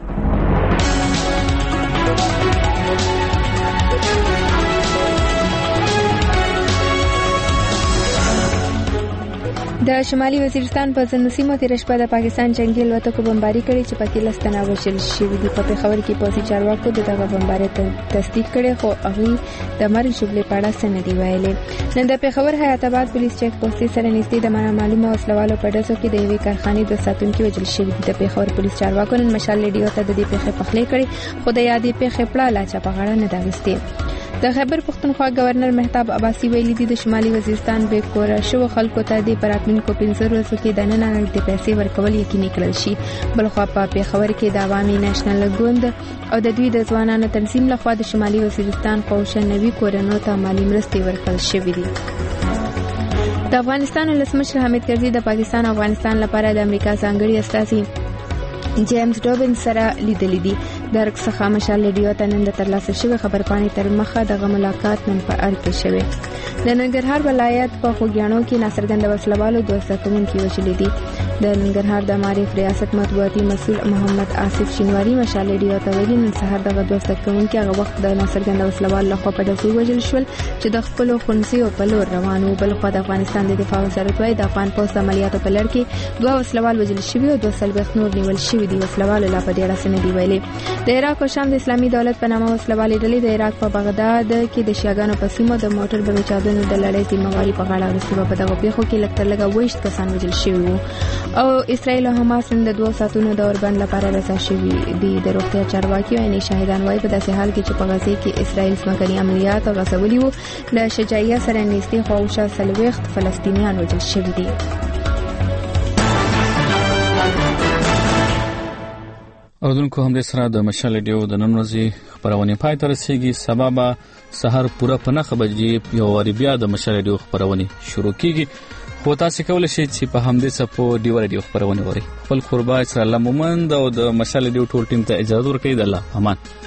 د شمالي وزیرستان په ځینو سیمو تېره شپه د پاکستان جنگي الوتکو بمباري کړې چې پکې 10 تنه وژل شوي دي. په پېښور کې پوځي چارواکو دغه بمباري تصدیق کړې، خو هغه د مرګ شوبلې په اړه څه نه دي ویلي. نن د پېښور حیات آباد پولیس چیک پوسټ سره نږدې د معلومه وسلوالو په ډزو کې د یوې کارخانې د ساتونکو وژل شوي دي. د پېښور پولیس چارواکو نن مشال ریډیو ته د دې پېښې پخلی کړې، خو د یادې پېښې پړه لا چا په غاړه نه ده اخیستې. د خیبر پختونخوا گورنر مهتاب عباسي ویلي دي د شمالي وزیرستان به کور شو خلکو ته د پراتمنکو 15 ورځو کې د نن د پیسې ورکول یقیني کړل شي. بلخوا په پیښور کې د عوامي نېشنل ګوند او د دوی د ځوانانو تنظیم لخوا د شمالي وزیرستان قوشنوي کورونو ته مالی مرستې ورکړل شوې دي. د افغانستان ولسمشر حامد کرزي د پاکستان او افغانستان لپاره د امریکا ځانګړي استازي جیمز ډوبن سره لیدلې دي. د رک څخه مشال ریډیو ته نن د ترلاسه شوی خبرپاڼې تر مخه دغه ملاقات نن په اړه کې شوی. د ننګرهار ولایت په خوګیاڼو کې ناڅرګند وسلوالو 2 کوونکي وژلي دي. د ننګرهار د معارف ریاست مطبوعاتي مسؤل محمد آصف شینواری مشال ریډیو ته ویلي نن سهار دغه 2 کوونکي هغه وخت د ناڅرګند وسلوال لخوا په ډزو وژل شول چې د خپل خنځیو په لور روانو. بلخوا د افغانستان د دفاع وزارت وايي د افغان پوځ عملیاتو په لړ کې 2 وسلوال وژل شوي او 2 نور نیول شوي دي. وسلوال لا په دې اړه څه نه دی ویلي. د عراق او شام د اسلامي دولت په نامه وسلوالې ډلې د عراق په بغداد کې د شیعاګانو په سیمو د موټر بمچادونو د لړۍ ذمہواری په غاړه اخیستې. په دغه پیښو کې لږ تر لږه 20 کسان وژل شوي وو او اسرائیل او حماس نن د 2 ساعتونو د اوربند لپاره رسا شوي دي. د روغتیا چارواکي او شاهدان وايي په داسې حال کې چې په غزه کې اسرائیل ځمکني عملیات غځولي وو له شجاعیه سره نږدې خواوشا 40 فلسطینیان وژل شوي دي. اوردونکو هم د سره د مشال ډیو د نن ورځې خبرونه پای ته رسیدي. سبا به سحر پوره په 9 بجې یو واری بیا د مشال ډیو خبرونه شروع کیږي. خو تاسو کولای شئ چې په همدې صفو ډیو ډیو خبرونه وری خپل قربا سره الله مومند او د مشال ډیو ټول ټیم ته اجازه ورکړئ. د الله امان.